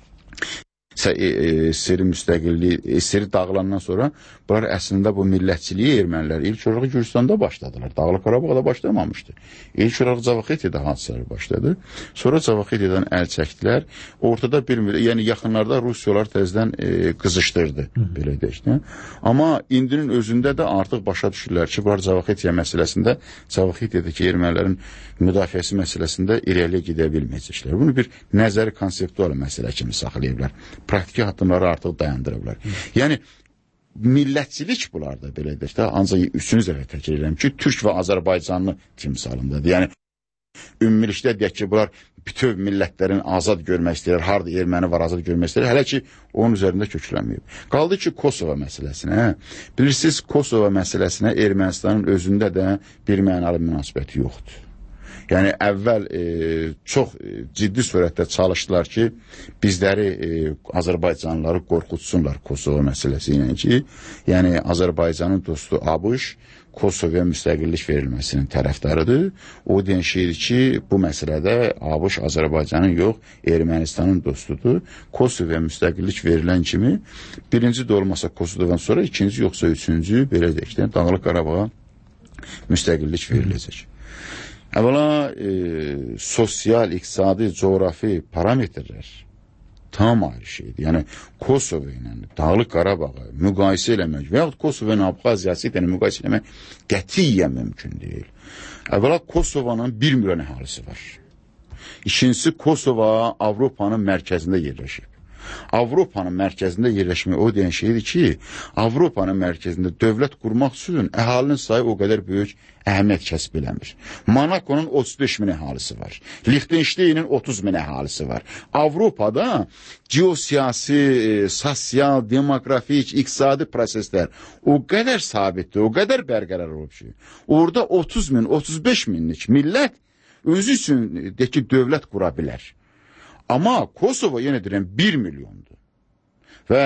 SSR müstəqilliyi, SSR dağılandan sonra bunlar əslində bu millətçiliyi ermənilər ilk olaraq Gürcüstanda başladılar. Dağlıq Qarabağda başlamamışdı. İlk olaraq Cavaxetiyyədə hadisələr başladı. Sonra Cavaxetiyyədən əl çəkdilər. Ortada bir, yəni yaxınlarda Rusiyalar təzədən qızışdırdı, belə deyək. Amma indinin özündə də artıq başa düşürlər ki, bunlar Cavaxetiyyə məsələsində, Cavaxetiyyədəki ermənilərin müdafiəsi məsələsində irəliyə gedə bilməyəcəklər. Bunu bir nəzəri konseptual məsələ kimi saxlayıblar. Praktiki addımları artıq dayandırıblar. Yəni, millətçilik bunlarda belə deyək də, ancaq üçüncü dəfə təkrar edirəm ki, Türk və Azərbaycanlı timsalındadır. Yəni, ümumilikdə deyək ki, bunlar bütöv millətlərin azad görmək istəyirlər, harada erməni var azad görmək istəyirlər, hələ ki, onun üzərində köklənməyib. Qaldı ki, Kosova məsələsinə, bilirsiniz, Kosova məsələsinə Ermənistanın özündə də bir mənalı münasibəti yoxdur. Yəni, əvvəl çox ciddi surətdə çalışdılar ki, bizləri, Azərbaycanlıları qorxutsunlar Kosova məsələsi ilə ki, yəni, Azərbaycanın dostu ABŞ, Kosovaya müstəqillik verilməsinin tərəfdarıdır. O deyən şeydir ki, bu məsələdə ABŞ Azərbaycanın yox, Ermənistanın dostudur. Kosovaya müstəqillik verilən kimi, birinci də olmasa Kosovadan sonra, ikinci yoxsa üçüncü, belə deyək də, Dağlıq Qarabağa müstəqillik veriləcək. Əvvəla, sosial, iqtisadi, coğrafi parametrlər tam ayrı şeydir. Yəni, Kosova ilə Dağlıq Qarabağı müqayisə eləmək və yaxud Kosova ilə Abxaziyası ilə müqayisə eləmək qətiyyən mümkün deyil. Əvvəla, Kosovanın 1 milyon əhalisi var. İkincisi, Kosova Avropanın mərkəzində yerləşib. Avropanın mərkəzində yerləşmək o deyən şeydir ki, Avropanın mərkəzində dövlət qurmaq üçün əhalinin sayı o qədər böyük əhəmiyyət kəsb eləmir. Monakonun 35 min əhalisi var. Liechtenstein'in 30 min əhalisi var. Avropada geosiyasi, sosial, demografik, iqtisadi proseslər o qədər sabitdir, o qədər bərqərar olub ki, orada 30 min, 35 minlik millət özü üçün deyək ki, dövlət qura bilər. Amma Kosovo, yenə deyirəm, 1 milyondur. Və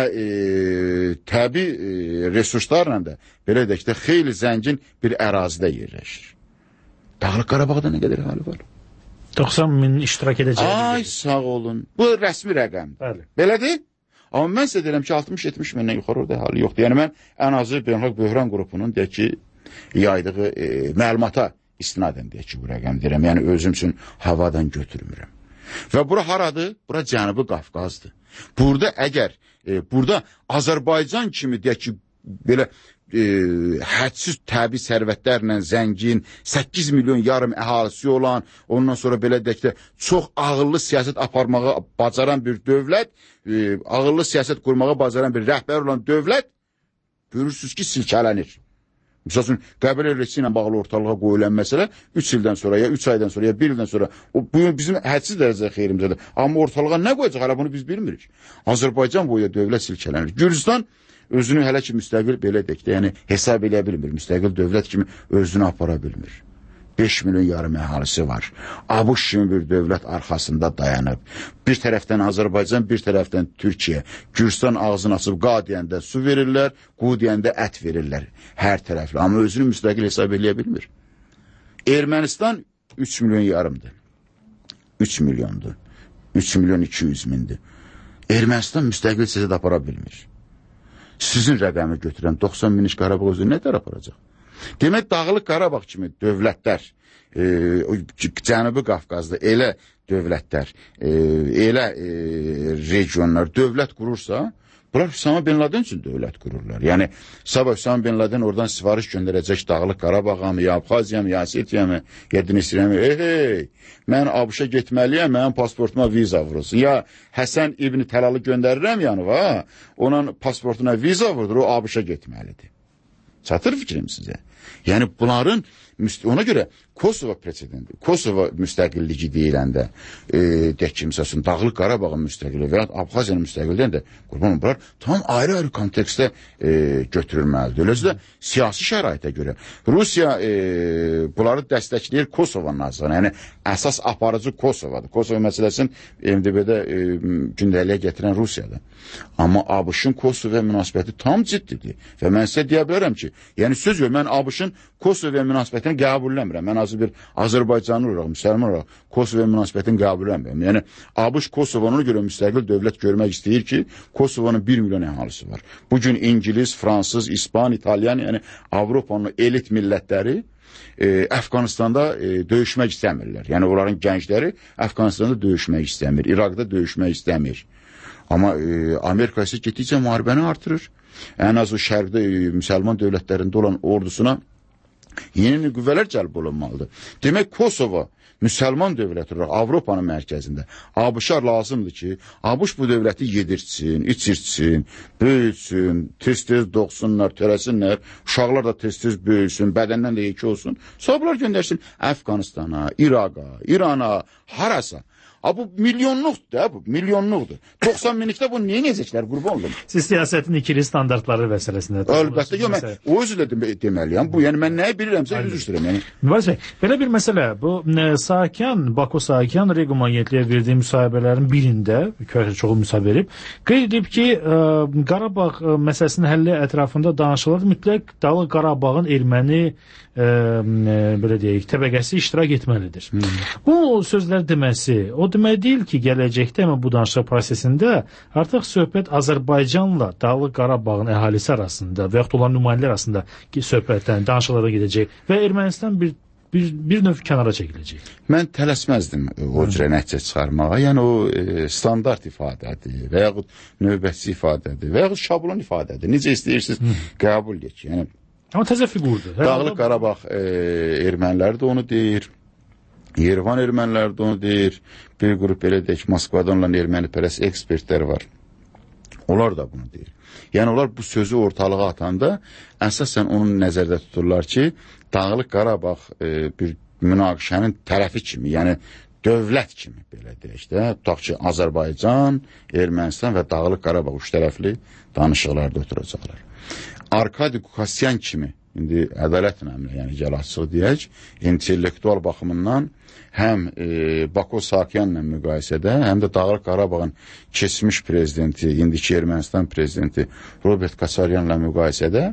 təbii resurslarla da, belə deyək də, xeyli zəngin bir ərazidə yerləşir. Dağlıq Qarabağda nə qədər hali var? 90 min iştirak edəcək. Ay, sağ olun. Bu rəsmi rəqəmdir. Belədir? Amma mən sizə deyirəm ki, 60-70 mindən yuxarı orada hali yoxdur. Yəni, mən ən azı Beynəlxalq Böhran qrupunun, deyək ki, yaydığı məlumata istinadən, deyək ki, bu rəqəm deyirəm. Yəni, özüm üçün havadan götürmürəm. Və bura haradır? Bura Cənubi Qafqazdır. Burada əgər, burada Azərbaycan kimi, deyək ki, belə hədsiz təbii sərvətlərlə zəngin, 8 milyon yarım əhalisi olan, ondan sonra belə deyək də, çox ağıllı siyasət aparmağı bacaran bir dövlət, ağıllı siyasət qurmağı bacaran bir rəhbər olan dövlət, görürsünüz ki, silkələnir. Misal üçün, Qəbələ Rəsi ilə bağlı ortalığa qoyulan məsələ 3 ildən sonra, ya 3 aydan sonra, ya 1 ildən sonra, bu bizim hədsiz dərəcədə xeyrimizədir. Amma ortalığa nə qoyacaq, hələ bunu biz bilmirik. Azərbaycan boyu dövlət silkələnir. Gürcistan özünü hələ ki müstəqil, belə deyək də, yəni hesab eləyə bilmir. Müstəqil dövlət kimi özünü apara bilmir. 5 milyon yarım əhalisi var. ABŞ kimi bir dövlət arxasında dayanıb. Bir tərəfdən Azərbaycan, bir tərəfdən Türkiyə. Gürcistan ağzını açıb qa deyəndə su verirlər, qu deyəndə ət verirlər. Hər tərəfli. Amma özünü müstəqil hesab eləyə bilmir. Ermənistan 3 milyon yarımdır. 3 milyondur. 3 milyon 200 mindir. Ermənistan müstəqil siyasət apara bilmir. Sizin rəqəmi götürən 90 min iş Qarabağ özü nədər aparacaq? Demək, Dağlıq Qarabağ kimi dövlətlər, Cənubi Qafqazda elə dövlətlər, elə regionlar dövlət qurursa, bunlar Hüsam bin Laden üçün dövlət qururlar. Yəni, sabah Hüsam bin Laden oradan sifariş göndərəcək Dağlıq Qarabağa mı, ya Abxaziya mı, ya Osetiya mı, ya Dnisriya mı, mən ABŞ-a getməliyəm, mənim pasportuma viza vurulsun. Ya Həsən İbni Təlalı göndərirəm yanıva, onun pasportuna viza vurdur, o ABŞ-a getməlidir. Çatır fikrim sizə. Yəni, bunların, ona görə Kosovo presedenti, Kosovo müstəqilliyi deyiləndə, deyək ki, məsələn, Dağlıq Qarabağın müstəqilliyi və ya Abxaziyanın müstəqilliyi də, qurban bunlar tam ayrı-ayrı kontekstdə götürülməlidir. Özü də siyasi şəraitə görə. Rusiya bunları dəstəkləyir Kosovanın azlığına, yəni əsas aparıcı Kosovadır. Kosovo məsələsini MDB-də gündəliyə gətirən Rusiyadır. Amma ABŞ-ın Kosovo münasibəti tam ciddidir. Və mən sizə deyə bilərəm ki, yəni söz yox, mən ABŞ-ın Kosovo münasibətini qəbulləmirəm. Mən azı bir Azərbaycanlı olaraq, müsəlman olaraq Kosovo münasibətini qəbulləmirəm. Yəni, ABŞ Kosovonu görə müstəqil dövlət görmək istəyir ki, Kosovonun 1 milyon əhalisi var. Bugün İngiliz, Fransız, İspan, İtalyan, yəni Avropanın elit millətləri Əfqanistanda döyüşmək istəmirlər. Yəni, onların gəncləri Əfqanistanda döyüşmək istəmir, İraqda döyüşmək istəmir. Amma Amerika isə getdikcə müharibəni artırır. Ən az o şərqdə müsəlman dövlətlərində olan ordusuna yeni qüvvələr cəlb olunmalıdır. Demək, Kosovo müsəlman dövləti olaraq Avropanın mərkəzində ABŞ-a lazımdır ki, ABŞ bu dövləti yedirtsin, içirtsin, böyütsün, tez-tez doğsunlar, törəsinlər, uşaqlar da tez-tez böyüsün, bədəndən də yeki olsun. Sonra bunlar göndərsin Əfqanistana, İraqa, İrana, harasa. Bu milyonluqdur da, bu milyonluqdur. 90 minlikdə bunu niyə necəklər, qurban olun? Siz siyasətin ikili standartları məsələsində. Əlbəttə, yox, mən o özülə deməliyəm. Bu, yəni mən nəyə bilirəmsə, yüz üstürəm. Mübariz bəy, belə bir məsələ, bu Bako Sakyan Rego Magnetliyə verdiyi müsahibələrin birində, çoxu müsahibə verib, qeyd edib ki, Qarabağ məsələsinin həlli ətrafında danışılır, mütləq Dağlıq Qarabağın erməni belə deyək, təbəqəsi iştirak etməlidir. Bu sözlər deməsi, o demək deyil ki, gələcəkdə bu danışıq prosesində artıq söhbət Azərbaycanla Dağlıq Qarabağın əhalisi arasında və yaxud olan nümayəndələr arasında söhbətdən, danışıqlara gedəcək və Ermənistan bir növ kənara çəkiləcək. Mən tələsməzdim o cürə nəticə çıxarmağa. Yəni o standart ifadədir və yaxud növbətçi ifadədir və yaxud şablon ifadədir. Necə istəyirsiniz qəbul edək. Yəni amma təzə fiqurdur. Dağlıq Qarabağ erməniləri də onu deyir. Yerevan erməniləri də onu deyir. Bir qrup belə deyək, Moskvadan olan ermənipərəst ekspertlər var. Onlar da bunu deyir. Yəni onlar bu sözü ortalığa atanda əsasən onun nəzərdə tuturlar ki, Dağlıq Qarabağ bir münaqişənin tərəfi kimi, yəni dövlət kimi belə deyək də, tutaq ki, Azərbaycan, Ermənistan və Dağlıq Qarabağ üç tərəfli danışıqlarda oturacaqlar. Arkadi Kukasyan kimi indi ədalət nəmlə, yəni gəl açıq deyək, intellektual baxımından həm Bako Saakyanla müqayisədə, həm də Dağlıq Qarabağın keçmiş prezidenti, indiki Ermənistan prezidenti Robert Kasaryanla müqayisədə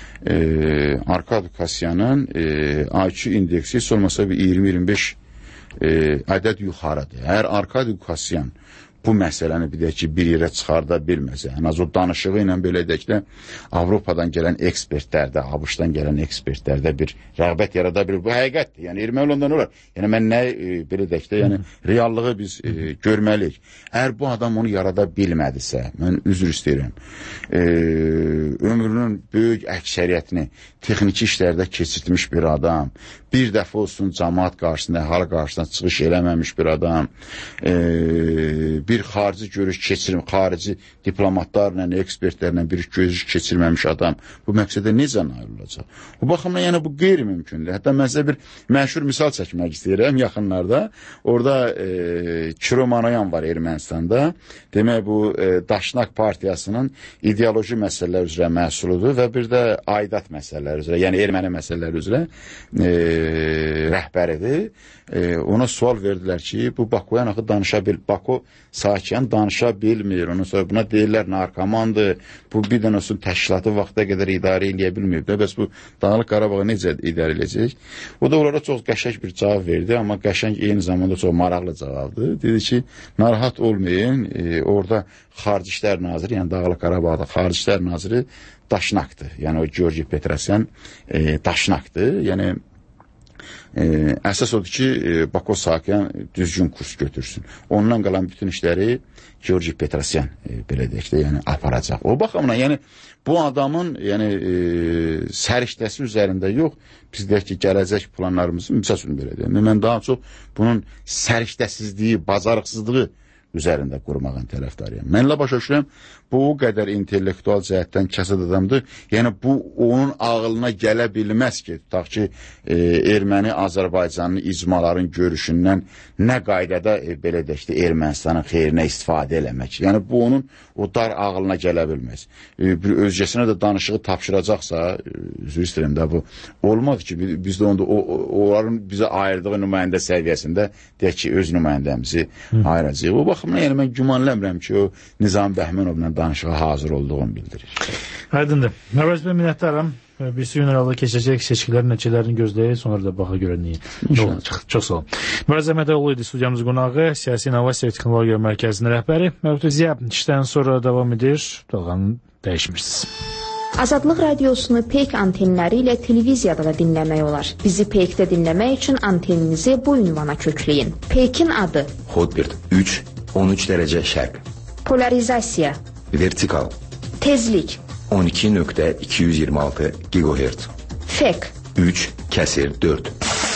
Arkadi Kasyanın IQ indeksi heç olmasa bir 20-25 ədəd yuxarıdır. Əgər Arkadi Kasyan bu məsələni bir deyək ki, bir yerə çıxarda bilməsə, ən az o danışığı ilə belə deyək də, Avropadan gələn ekspertlərdə, ABŞ-dan gələn ekspertlərdə bir rəğbət yarada bilir. Bu həqiqətdir. Yəni, erməni ondan olar. Yəni, mən nə belə deyək də, yəni, reallığı biz görməliyik. Əgər bu adam onu yarada bilmədisə, mən üzr istəyirəm, ömrünün böyük əksəriyyətini texniki işlərdə keçirtmiş bir adam, bir dəfə olsun cəmaat qarşısında, əhali qarşısında çıxış eləməmiş bir adam, bir xarici görüş keçirmə, xarici diplomatlarla, ekspertlərlə bir görüş keçirməmiş adam bu məqsədə necə nail olacaq? Bu baxımdan yəni bu qeyri-mümkündür. Hətta mən sizə bir məşhur misal çəkmək istəyirəm yaxınlarda. Orada Kiro Manoyan var Ermənistanda. Demək bu Daşnak Partiyasının ideoloji məsələlər üzrə məsulidir və bir də aidat məsələlər üzrə, yəni erməni məsələləri üzrə rəhbəridir. Ona sual verdilər ki, bu Bakoyan axı danışa bil, Bako Saakyan danışa bilmir. Ondan sonra buna deyirlər narkomandır. Bu bir dənə olsun təşkilatı vaxta qədər idarə eləyə bilməyib. Bəs bu Dağlıq Qarabağı necə idarə edəcək? O da onlara çox qəşəng bir cavab verdi, amma qəşəng eyni zamanda çox maraqlı cavabdır. Dedi ki, narahat olmayın, orada Xarici İşlər Naziri, yəni Dağlıq Qarabağda Xarici İşlər Naziri Daşnakdır. Yəni o Georgi Petrosyan Daşnakdır. Yəni əsas odur ki, Bako Saakyan düzgün kurs götürsün. Ondan qalan bütün işləri Georgi Petrosyan belə deyək də, yəni aparacaq. O baxımdan, yəni bu adamın yəni səriştəsi üzərində yox, biz deyək ki, gələcək planlarımızı misal üçün belə deyək. Mən daha çox bunun səriştəsizliyi, bacarıqsızlığı üzərində qurmağın tərəfdarıyam. Mənlə başa düşürəm, bu o qədər intellektual cəhətdən kəsad adamdır. Yəni, bu onun ağılına gələ bilməz ki, tutaq ki, erməni Azərbaycanın icmaların görüşündən nə qaydada, belə deyək ki, Ermənistanın xeyrinə istifadə eləmək. Yəni, bu onun o dar ağılına gələ bilməz. Bir özgəsinə də danışığı tapşıracaqsa, üzr istəyirəm də bu, olmadı ki, biz də onda onların bizə ayırdığı nümayəndə səviyyəsində deyək ki, öz nümayəndəmizi ayıracaq. O baxımdan, yəni mən gümanləmirəm ki, o Nizam Bəhmənovla danışığa hazır olduğunu bildirir. Aydındır. Məvəz bəy, minnətdaram. Bir suyun aralıq keçəcək seçkilərin nəticələrini gözləyək, sonra da baxa görənliyin. Çox sağ olun. Məvəz Əhmədoğlu idi studiyamız qonağı, Siyasi İnnovasiya və Texnologiya Mərkəzinin rəhbəri. Mövlud Ziya işdən sonra davam edir, dalğanı dəyişmirsiniz. Azadlıq radiosunu Peyk antenləri ilə televiziyada da dinləmək olar. Bizi Peykdə dinləmək üçün anteninizi bu ünvana kökləyin. Peykin adı: Hotbird 3, 13 dərəcə şərq. Polarizasiya: Vertikal. Tezlik: 12.226 GHz. Fek: 3/4.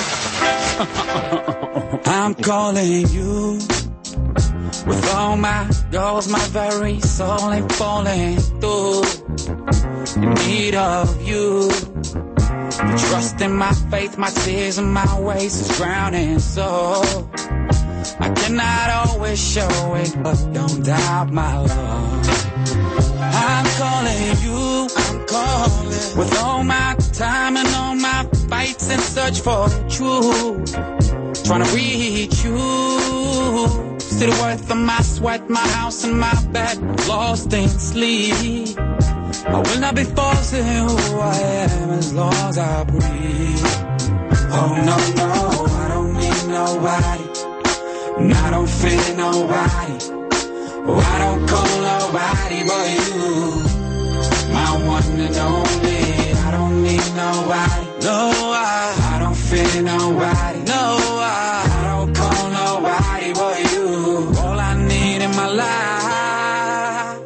I'm calling you with all my goals, my very soul ain't falling through. In need of you. The trust in my faith, my tears and my ways is drowning, so I cannot always show it, but don't doubt my love. I'm calling you, I'm calling with all my time and all my fights in search for the truth. Trying to reach you. See the worth of my sweat, my house and my bed, lost in sleep. I will not be forcing who I am as long as I breathe. Oh no, no, I don't need nobody, and I don't fear nobody. Oh, I don't call nobody but you, my one and only. I don't need nobody, no, I don't fear nobody, no, I don't call nobody but you. All I need in my life.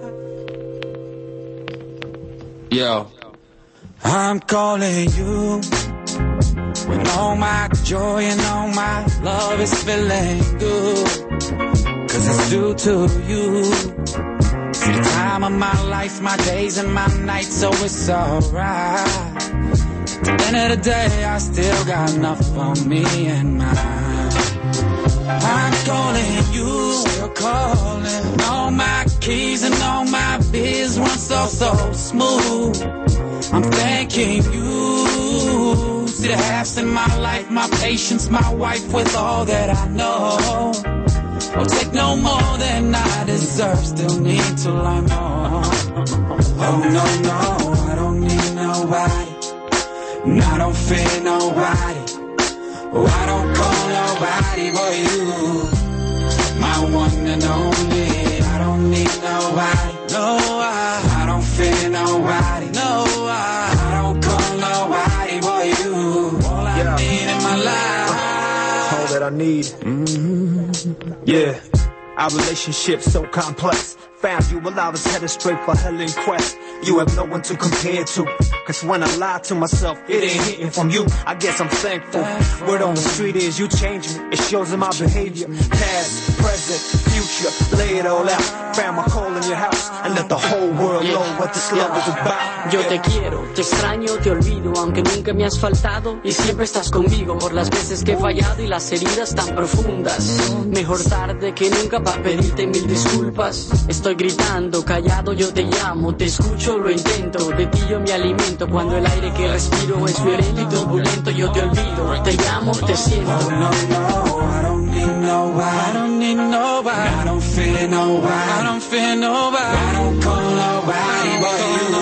Yo, I'm calling you when all my joy and all my love is feeling good, 'cause it's due to you. See the time of my life, my days and my nights, so it's alright. At the end of the day, I still got enough for me and mine. I'm calling you, still calling. All my keys and all my biz run so smooth. I'm thanking you. the halves in my life, my patience, my wife with all that I know. Don't take no more than I deserve, still need to learn more. Oh no, no, I don't need nobody, and I don't fear nobody. Oh, I don't call nobody but you, my one and only. I don't need nobody, no, I don't fear nobody, no, I don't call nobody but you. All I need in my life, all that I need. Yeah, our relationship so complex. Found you while I was headed straight for hell in quest. You have no one to compare to, cause when I lie to myself, it ain't hitting from you. I guess I'm thankful. Word on the street is you change me. It shows in my behavior. Past, present, future, lay it all out. Found my call in your house and let the whole world know what this love is about. Yo te quiero, te extraño, te olvido, aunque nunca me has faltado y siempre estás conmigo por las veces que he fallado y las heridas tan profundas. Mejor tarde que nunca para pedirte mil disculpas. Estoy gritando, callado, yo te llamo, te escucho, lo intento, de ti yo me alimento. Cuando el aire que respiro es violento y turbulento, yo te olvido, te llamo, te siento. Oh no, no, I don't need nobody, I don't need nobody, I don't fear nobody, I don't fear nobody, I don't call nobody but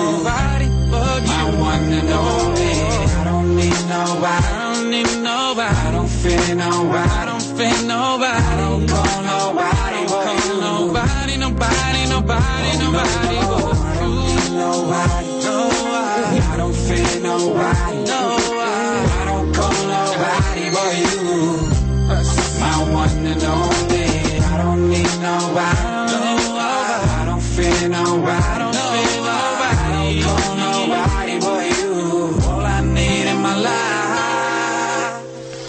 you, my one and only. I don't need nobody, I don't need nobody, I don't fear nobody, I don't fear nobody, I don't call nobody but you, nobody, nobody, nobody, nobody but you, nobody, no, I don't fear nobody, no, I don't call nobody but you, my one and only. I don't need nobody, no, I don't fear nobody, I don't fear nobody, I don't call nobody but you. All I need in my life.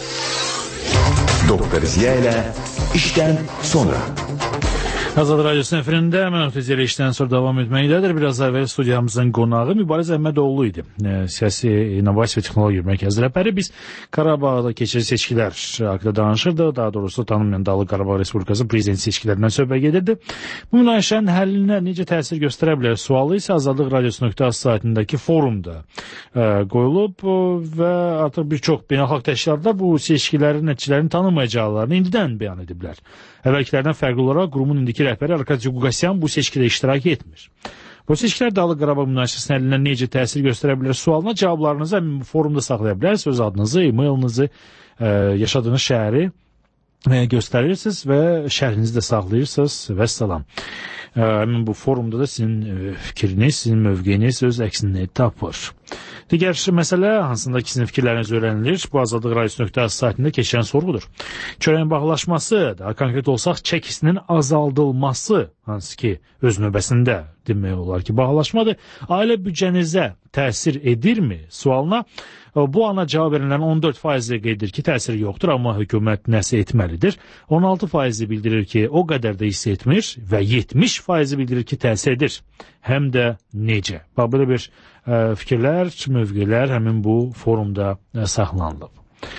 Doktor Ziya ilə işdən sonra. Azad Radyosu'nun efirində mən ötəcəli işdən sonra davam etməkdədir. Biraz əvvəl studiyamızın qonağı Mübariz Əhmədoğlu idi. Siyasi İnnovasiya və Texnologiya Mərkəzi rəhbəri. Biz Qarabağda keçirilən seçkilər haqqında danışırdıq. Daha doğrusu tanınmayan Dağlıq Qarabağ Respublikası prezident seçkilərindən söhbət gedirdi. Bu münaqişənin həllinə necə təsir göstərə bilər sualı isə Azadlıq Radyosu.az saytındakı forumda qoyulub və artıq bir çox beynəlxalq təşkilatlar bu seçkilərin nəticələrini tanımayacaqlarını indidən bəyan ediblər. Əvvəlkilərdən fərqli olaraq qurumun indiki rəhbəri Arkadiy Qukasyan bu seçkidə iştirak etmir. Bu seçkilər Dağlıq Qarabağ münaqişəsinin həllinə necə təsir göstərə bilər sualına cavablarınızı bu forumda saxlaya bilərsiniz. Öz adınızı, e-mailinizi, yaşadığınız şəhəri göstərirsiniz və şərhinizi də saxlayırsınız və salam. Həmin bu forumda da sizin fikriniz, sizin mövqeyiniz öz əksini tapır. Digər məsələ hansında ki sizin fikirləriniz öyrənilir. Bu Azadlıq Radyosu.az saytında keçirilən sorğudur. Çörəyin bağlaşması, daha konkret olsaq çəkisinin azaldılması, hansı ki öz növbəsində demək olar ki bağlaşmadır, ailə büdcənizə təsir edirmi sualına bu ana cavab verilənlərin 14% qeyd edir ki təsiri yoxdur, amma hökumət nəsə etməlidir. 16% bildirir ki o qədər də hiss etmir və 70% bildirir ki təsir edir. Həm də necə? Bax, belə bir fikirlər, mövqelər həmin bu forumda saxlanılıb.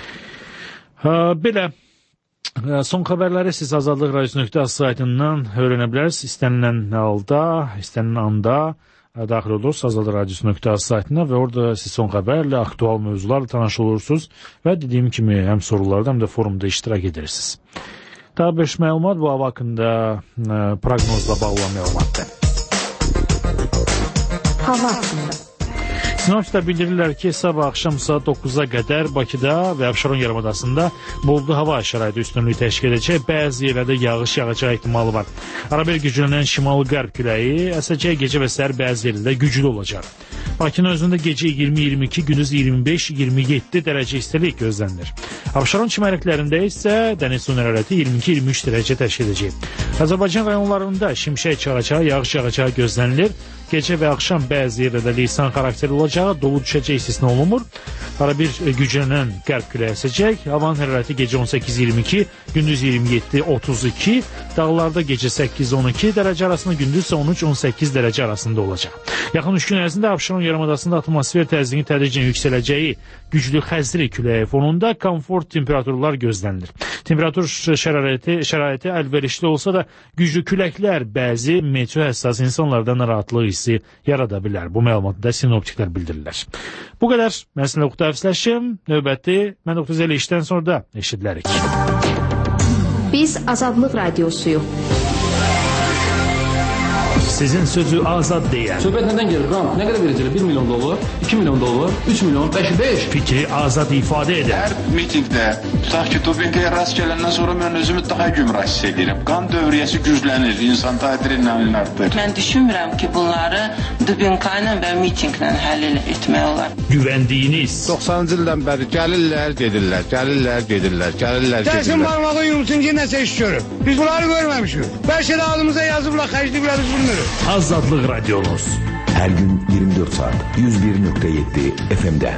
Belə son xəbərləri siz Azadlıq Radyosu.az saytından öyrənə bilərsiniz. İstənilən halda, istənilən anda daxil olursunuz Azadlıq Radyosu.az saytına və orada siz son xəbərlə, aktual mövzularla tanış olursunuz və dediyim kimi həm sorularda, həm də forumda iştirak edirsiniz. Daha bir məlumat bu hava haqqında proqnozla bağlı məlumatdır. Hava haqqında. Sinoptiklər bildirirlər ki, sabah axşam saat 9-a qədər Bakıda və Abşeron yarımadasında buludlu hava şəraiti üstünlüyü təşkil edəcək. Bəzi yerlərdə yağış yağacağı ehtimalı var. Arabir güclənən şimal-qərb küləyi əsəcək, gecə və səhər bəzi yerlərdə güclü olacaq. Bakının özündə gecə 20-22, gündüz 25-27 dərəcə istilik gözlənilir. Abşeron çimərliklərində isə dəniz suyun hərarəti 22-23 dərəcə təşkil edəcək. Azərbaycan rayonlarında şimşək çağacağı, yağış yağacağı gözlənilir. Gecə və axşam bəzi yerlərdə leysan xarakterli olacağı, dolu düşəcək istisna olunmur. Arabir güclənən qərb küləyi əsəcək. Havanın hərarəti gecə 18-22, gündüz 27-32, Dağlarda gecə 8-12 dərəcə arasında, gündüz isə 13-18 dərəcə arasında olacaq. Yaxın 3 gün ərzində Abşeron yarımadasında atmosfer təzyiqinin tədricən yüksələcəyi, güclü xəzri küləyi fonunda komfort temperaturlar gözlənilir. Temperatur şəraiti əlverişli olsa da güclü küləklər bəzi meteo həssas insanlarda narahatlıq hissi yarada bilər. Bu məlumatı da sinoptiklər bildirirlər. Bu qədər. Mən sizinlə Oqtay Əfsləşim. Növbəti mən 9:50 işdən sonra da eşidilərik. Biz Azadlıq Radiosuyuq. Sizin sözü azad deyən. Söhbət nədən gelir? Qram, nə qədər verəcəklər? 1 milyon dollar, 2 milyon dollar, 3 milyon, 5. Fikri azad ifadə edən. Hər mitingdə, tutaq ki, dopinqaya rast gələndən sonra mən özümü daha gümrah hiss edirəm. Qan dövriyyəsi güclənir, insanda adrenalin artır. Mən düşünmürəm ki, bunları dopinqla və mitinqlə həll etmək olar. Güvəndiyiniz. 90-cı ildən bəri gəlirlər, gedirlər. Dəsin barmağı yumsun ki, nəsə iş görür. Biz bunları görməmişik. Bəlkə də adımıza yazıblar, xərcliyiblər, biz bilmirik. Azadlıq Radionuz. Her gün 24 saat 101.7 FM'de.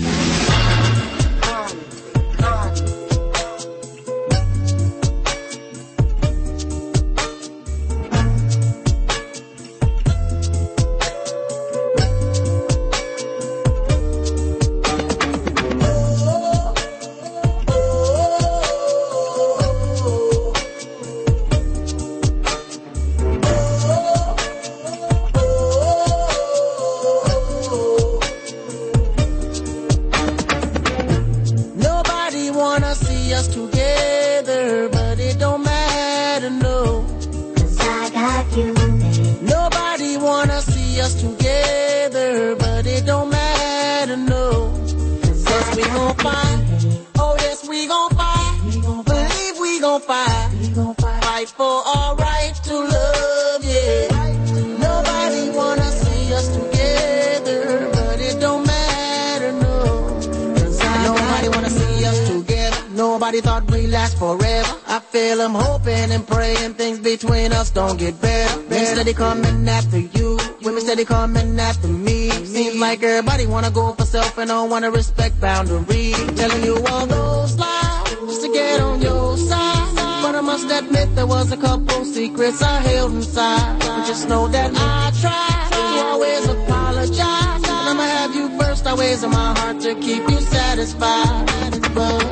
Don't get better. Men steady coming after you. Women steady coming after me. Seems like everybody wanna go for self and don't wanna respect boundaries. Telling you all those lies just to get on your side. But I must admit there was a couple secrets I held inside. But just know that I tried to always apologize. And I'ma have you first always in my heart to keep you satisfied. But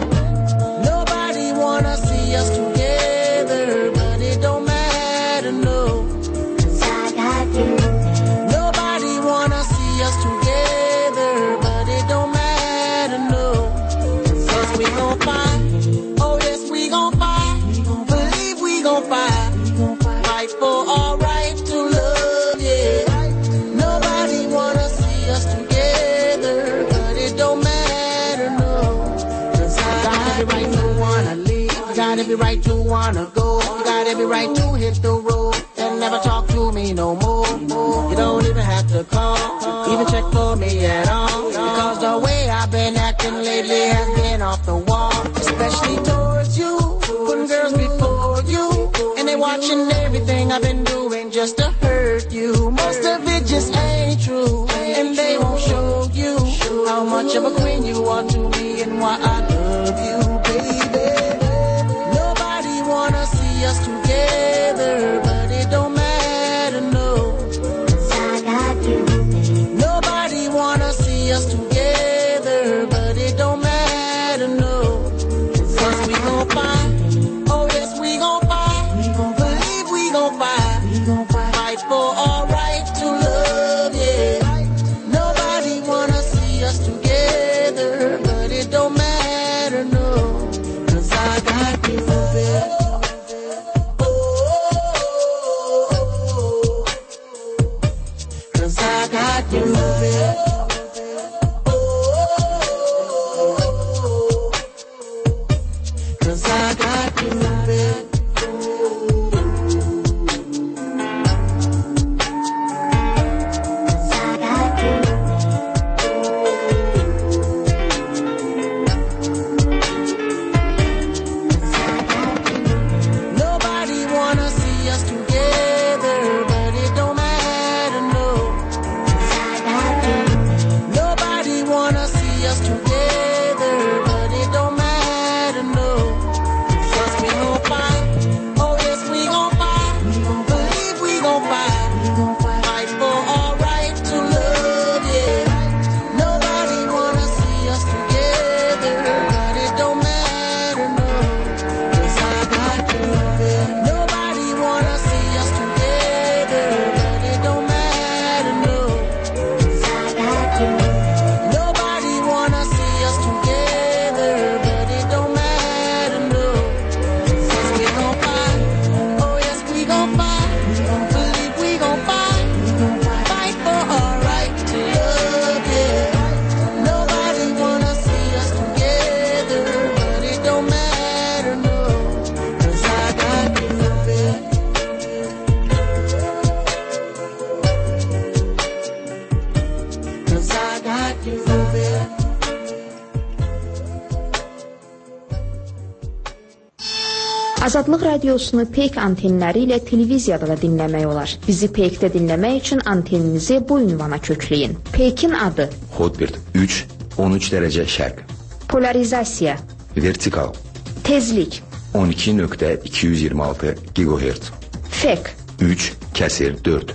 nobody wanna see us together. But it don't matter. No, 'cause I got you. Nobody wanna see us together, but it don't matter, no. 'Cause we gon' fight. Oh yes, we gon' fight. Believe we gon' fight. Fight for our right to love, yeah. Nobody wanna see us together, but it don't matter, no. 'Cause I got every right to wanna leave. I got every right to wanna go. You got every right to hit the road and never talk to me no more. You don't even have to call, even check for me at all. Because the way I've been acting lately has been off the wall. Especially towards you, putting girls before you. And they watching everything I've been doing just to hurt you. Most of it just ain't true, and they won't show you how much of a queen you are to me and why I love you, baby. Nobody wanna see us together, but it don't matter, no. 'Cause I got you. Nobody wanna see us together, but it don't matter, no. 'Cause we gon' fight. Oh yes, we gon' fight. Believe we gon' fight. Fight for our right to love, yeah. Nobody wanna see us together, but it don't matter, no. 'Cause I got you, baby. I got you, baby. Cause I got you, baby. Nobody wanna see us together, but it don't matter, no. 'Cause I got you. Azadlıq radiosunu Peyk antenləri ilə televiziyada da dinləmək olar. Bizi Peykdə dinləmək üçün anteninizi bu ünvana kökləyin. Peykin adı: Hotbird 3, 13 dərəcə şərq. Polarizasiya: Vertikal. Tezlik: 12.226 GHz. Fek: 3/4.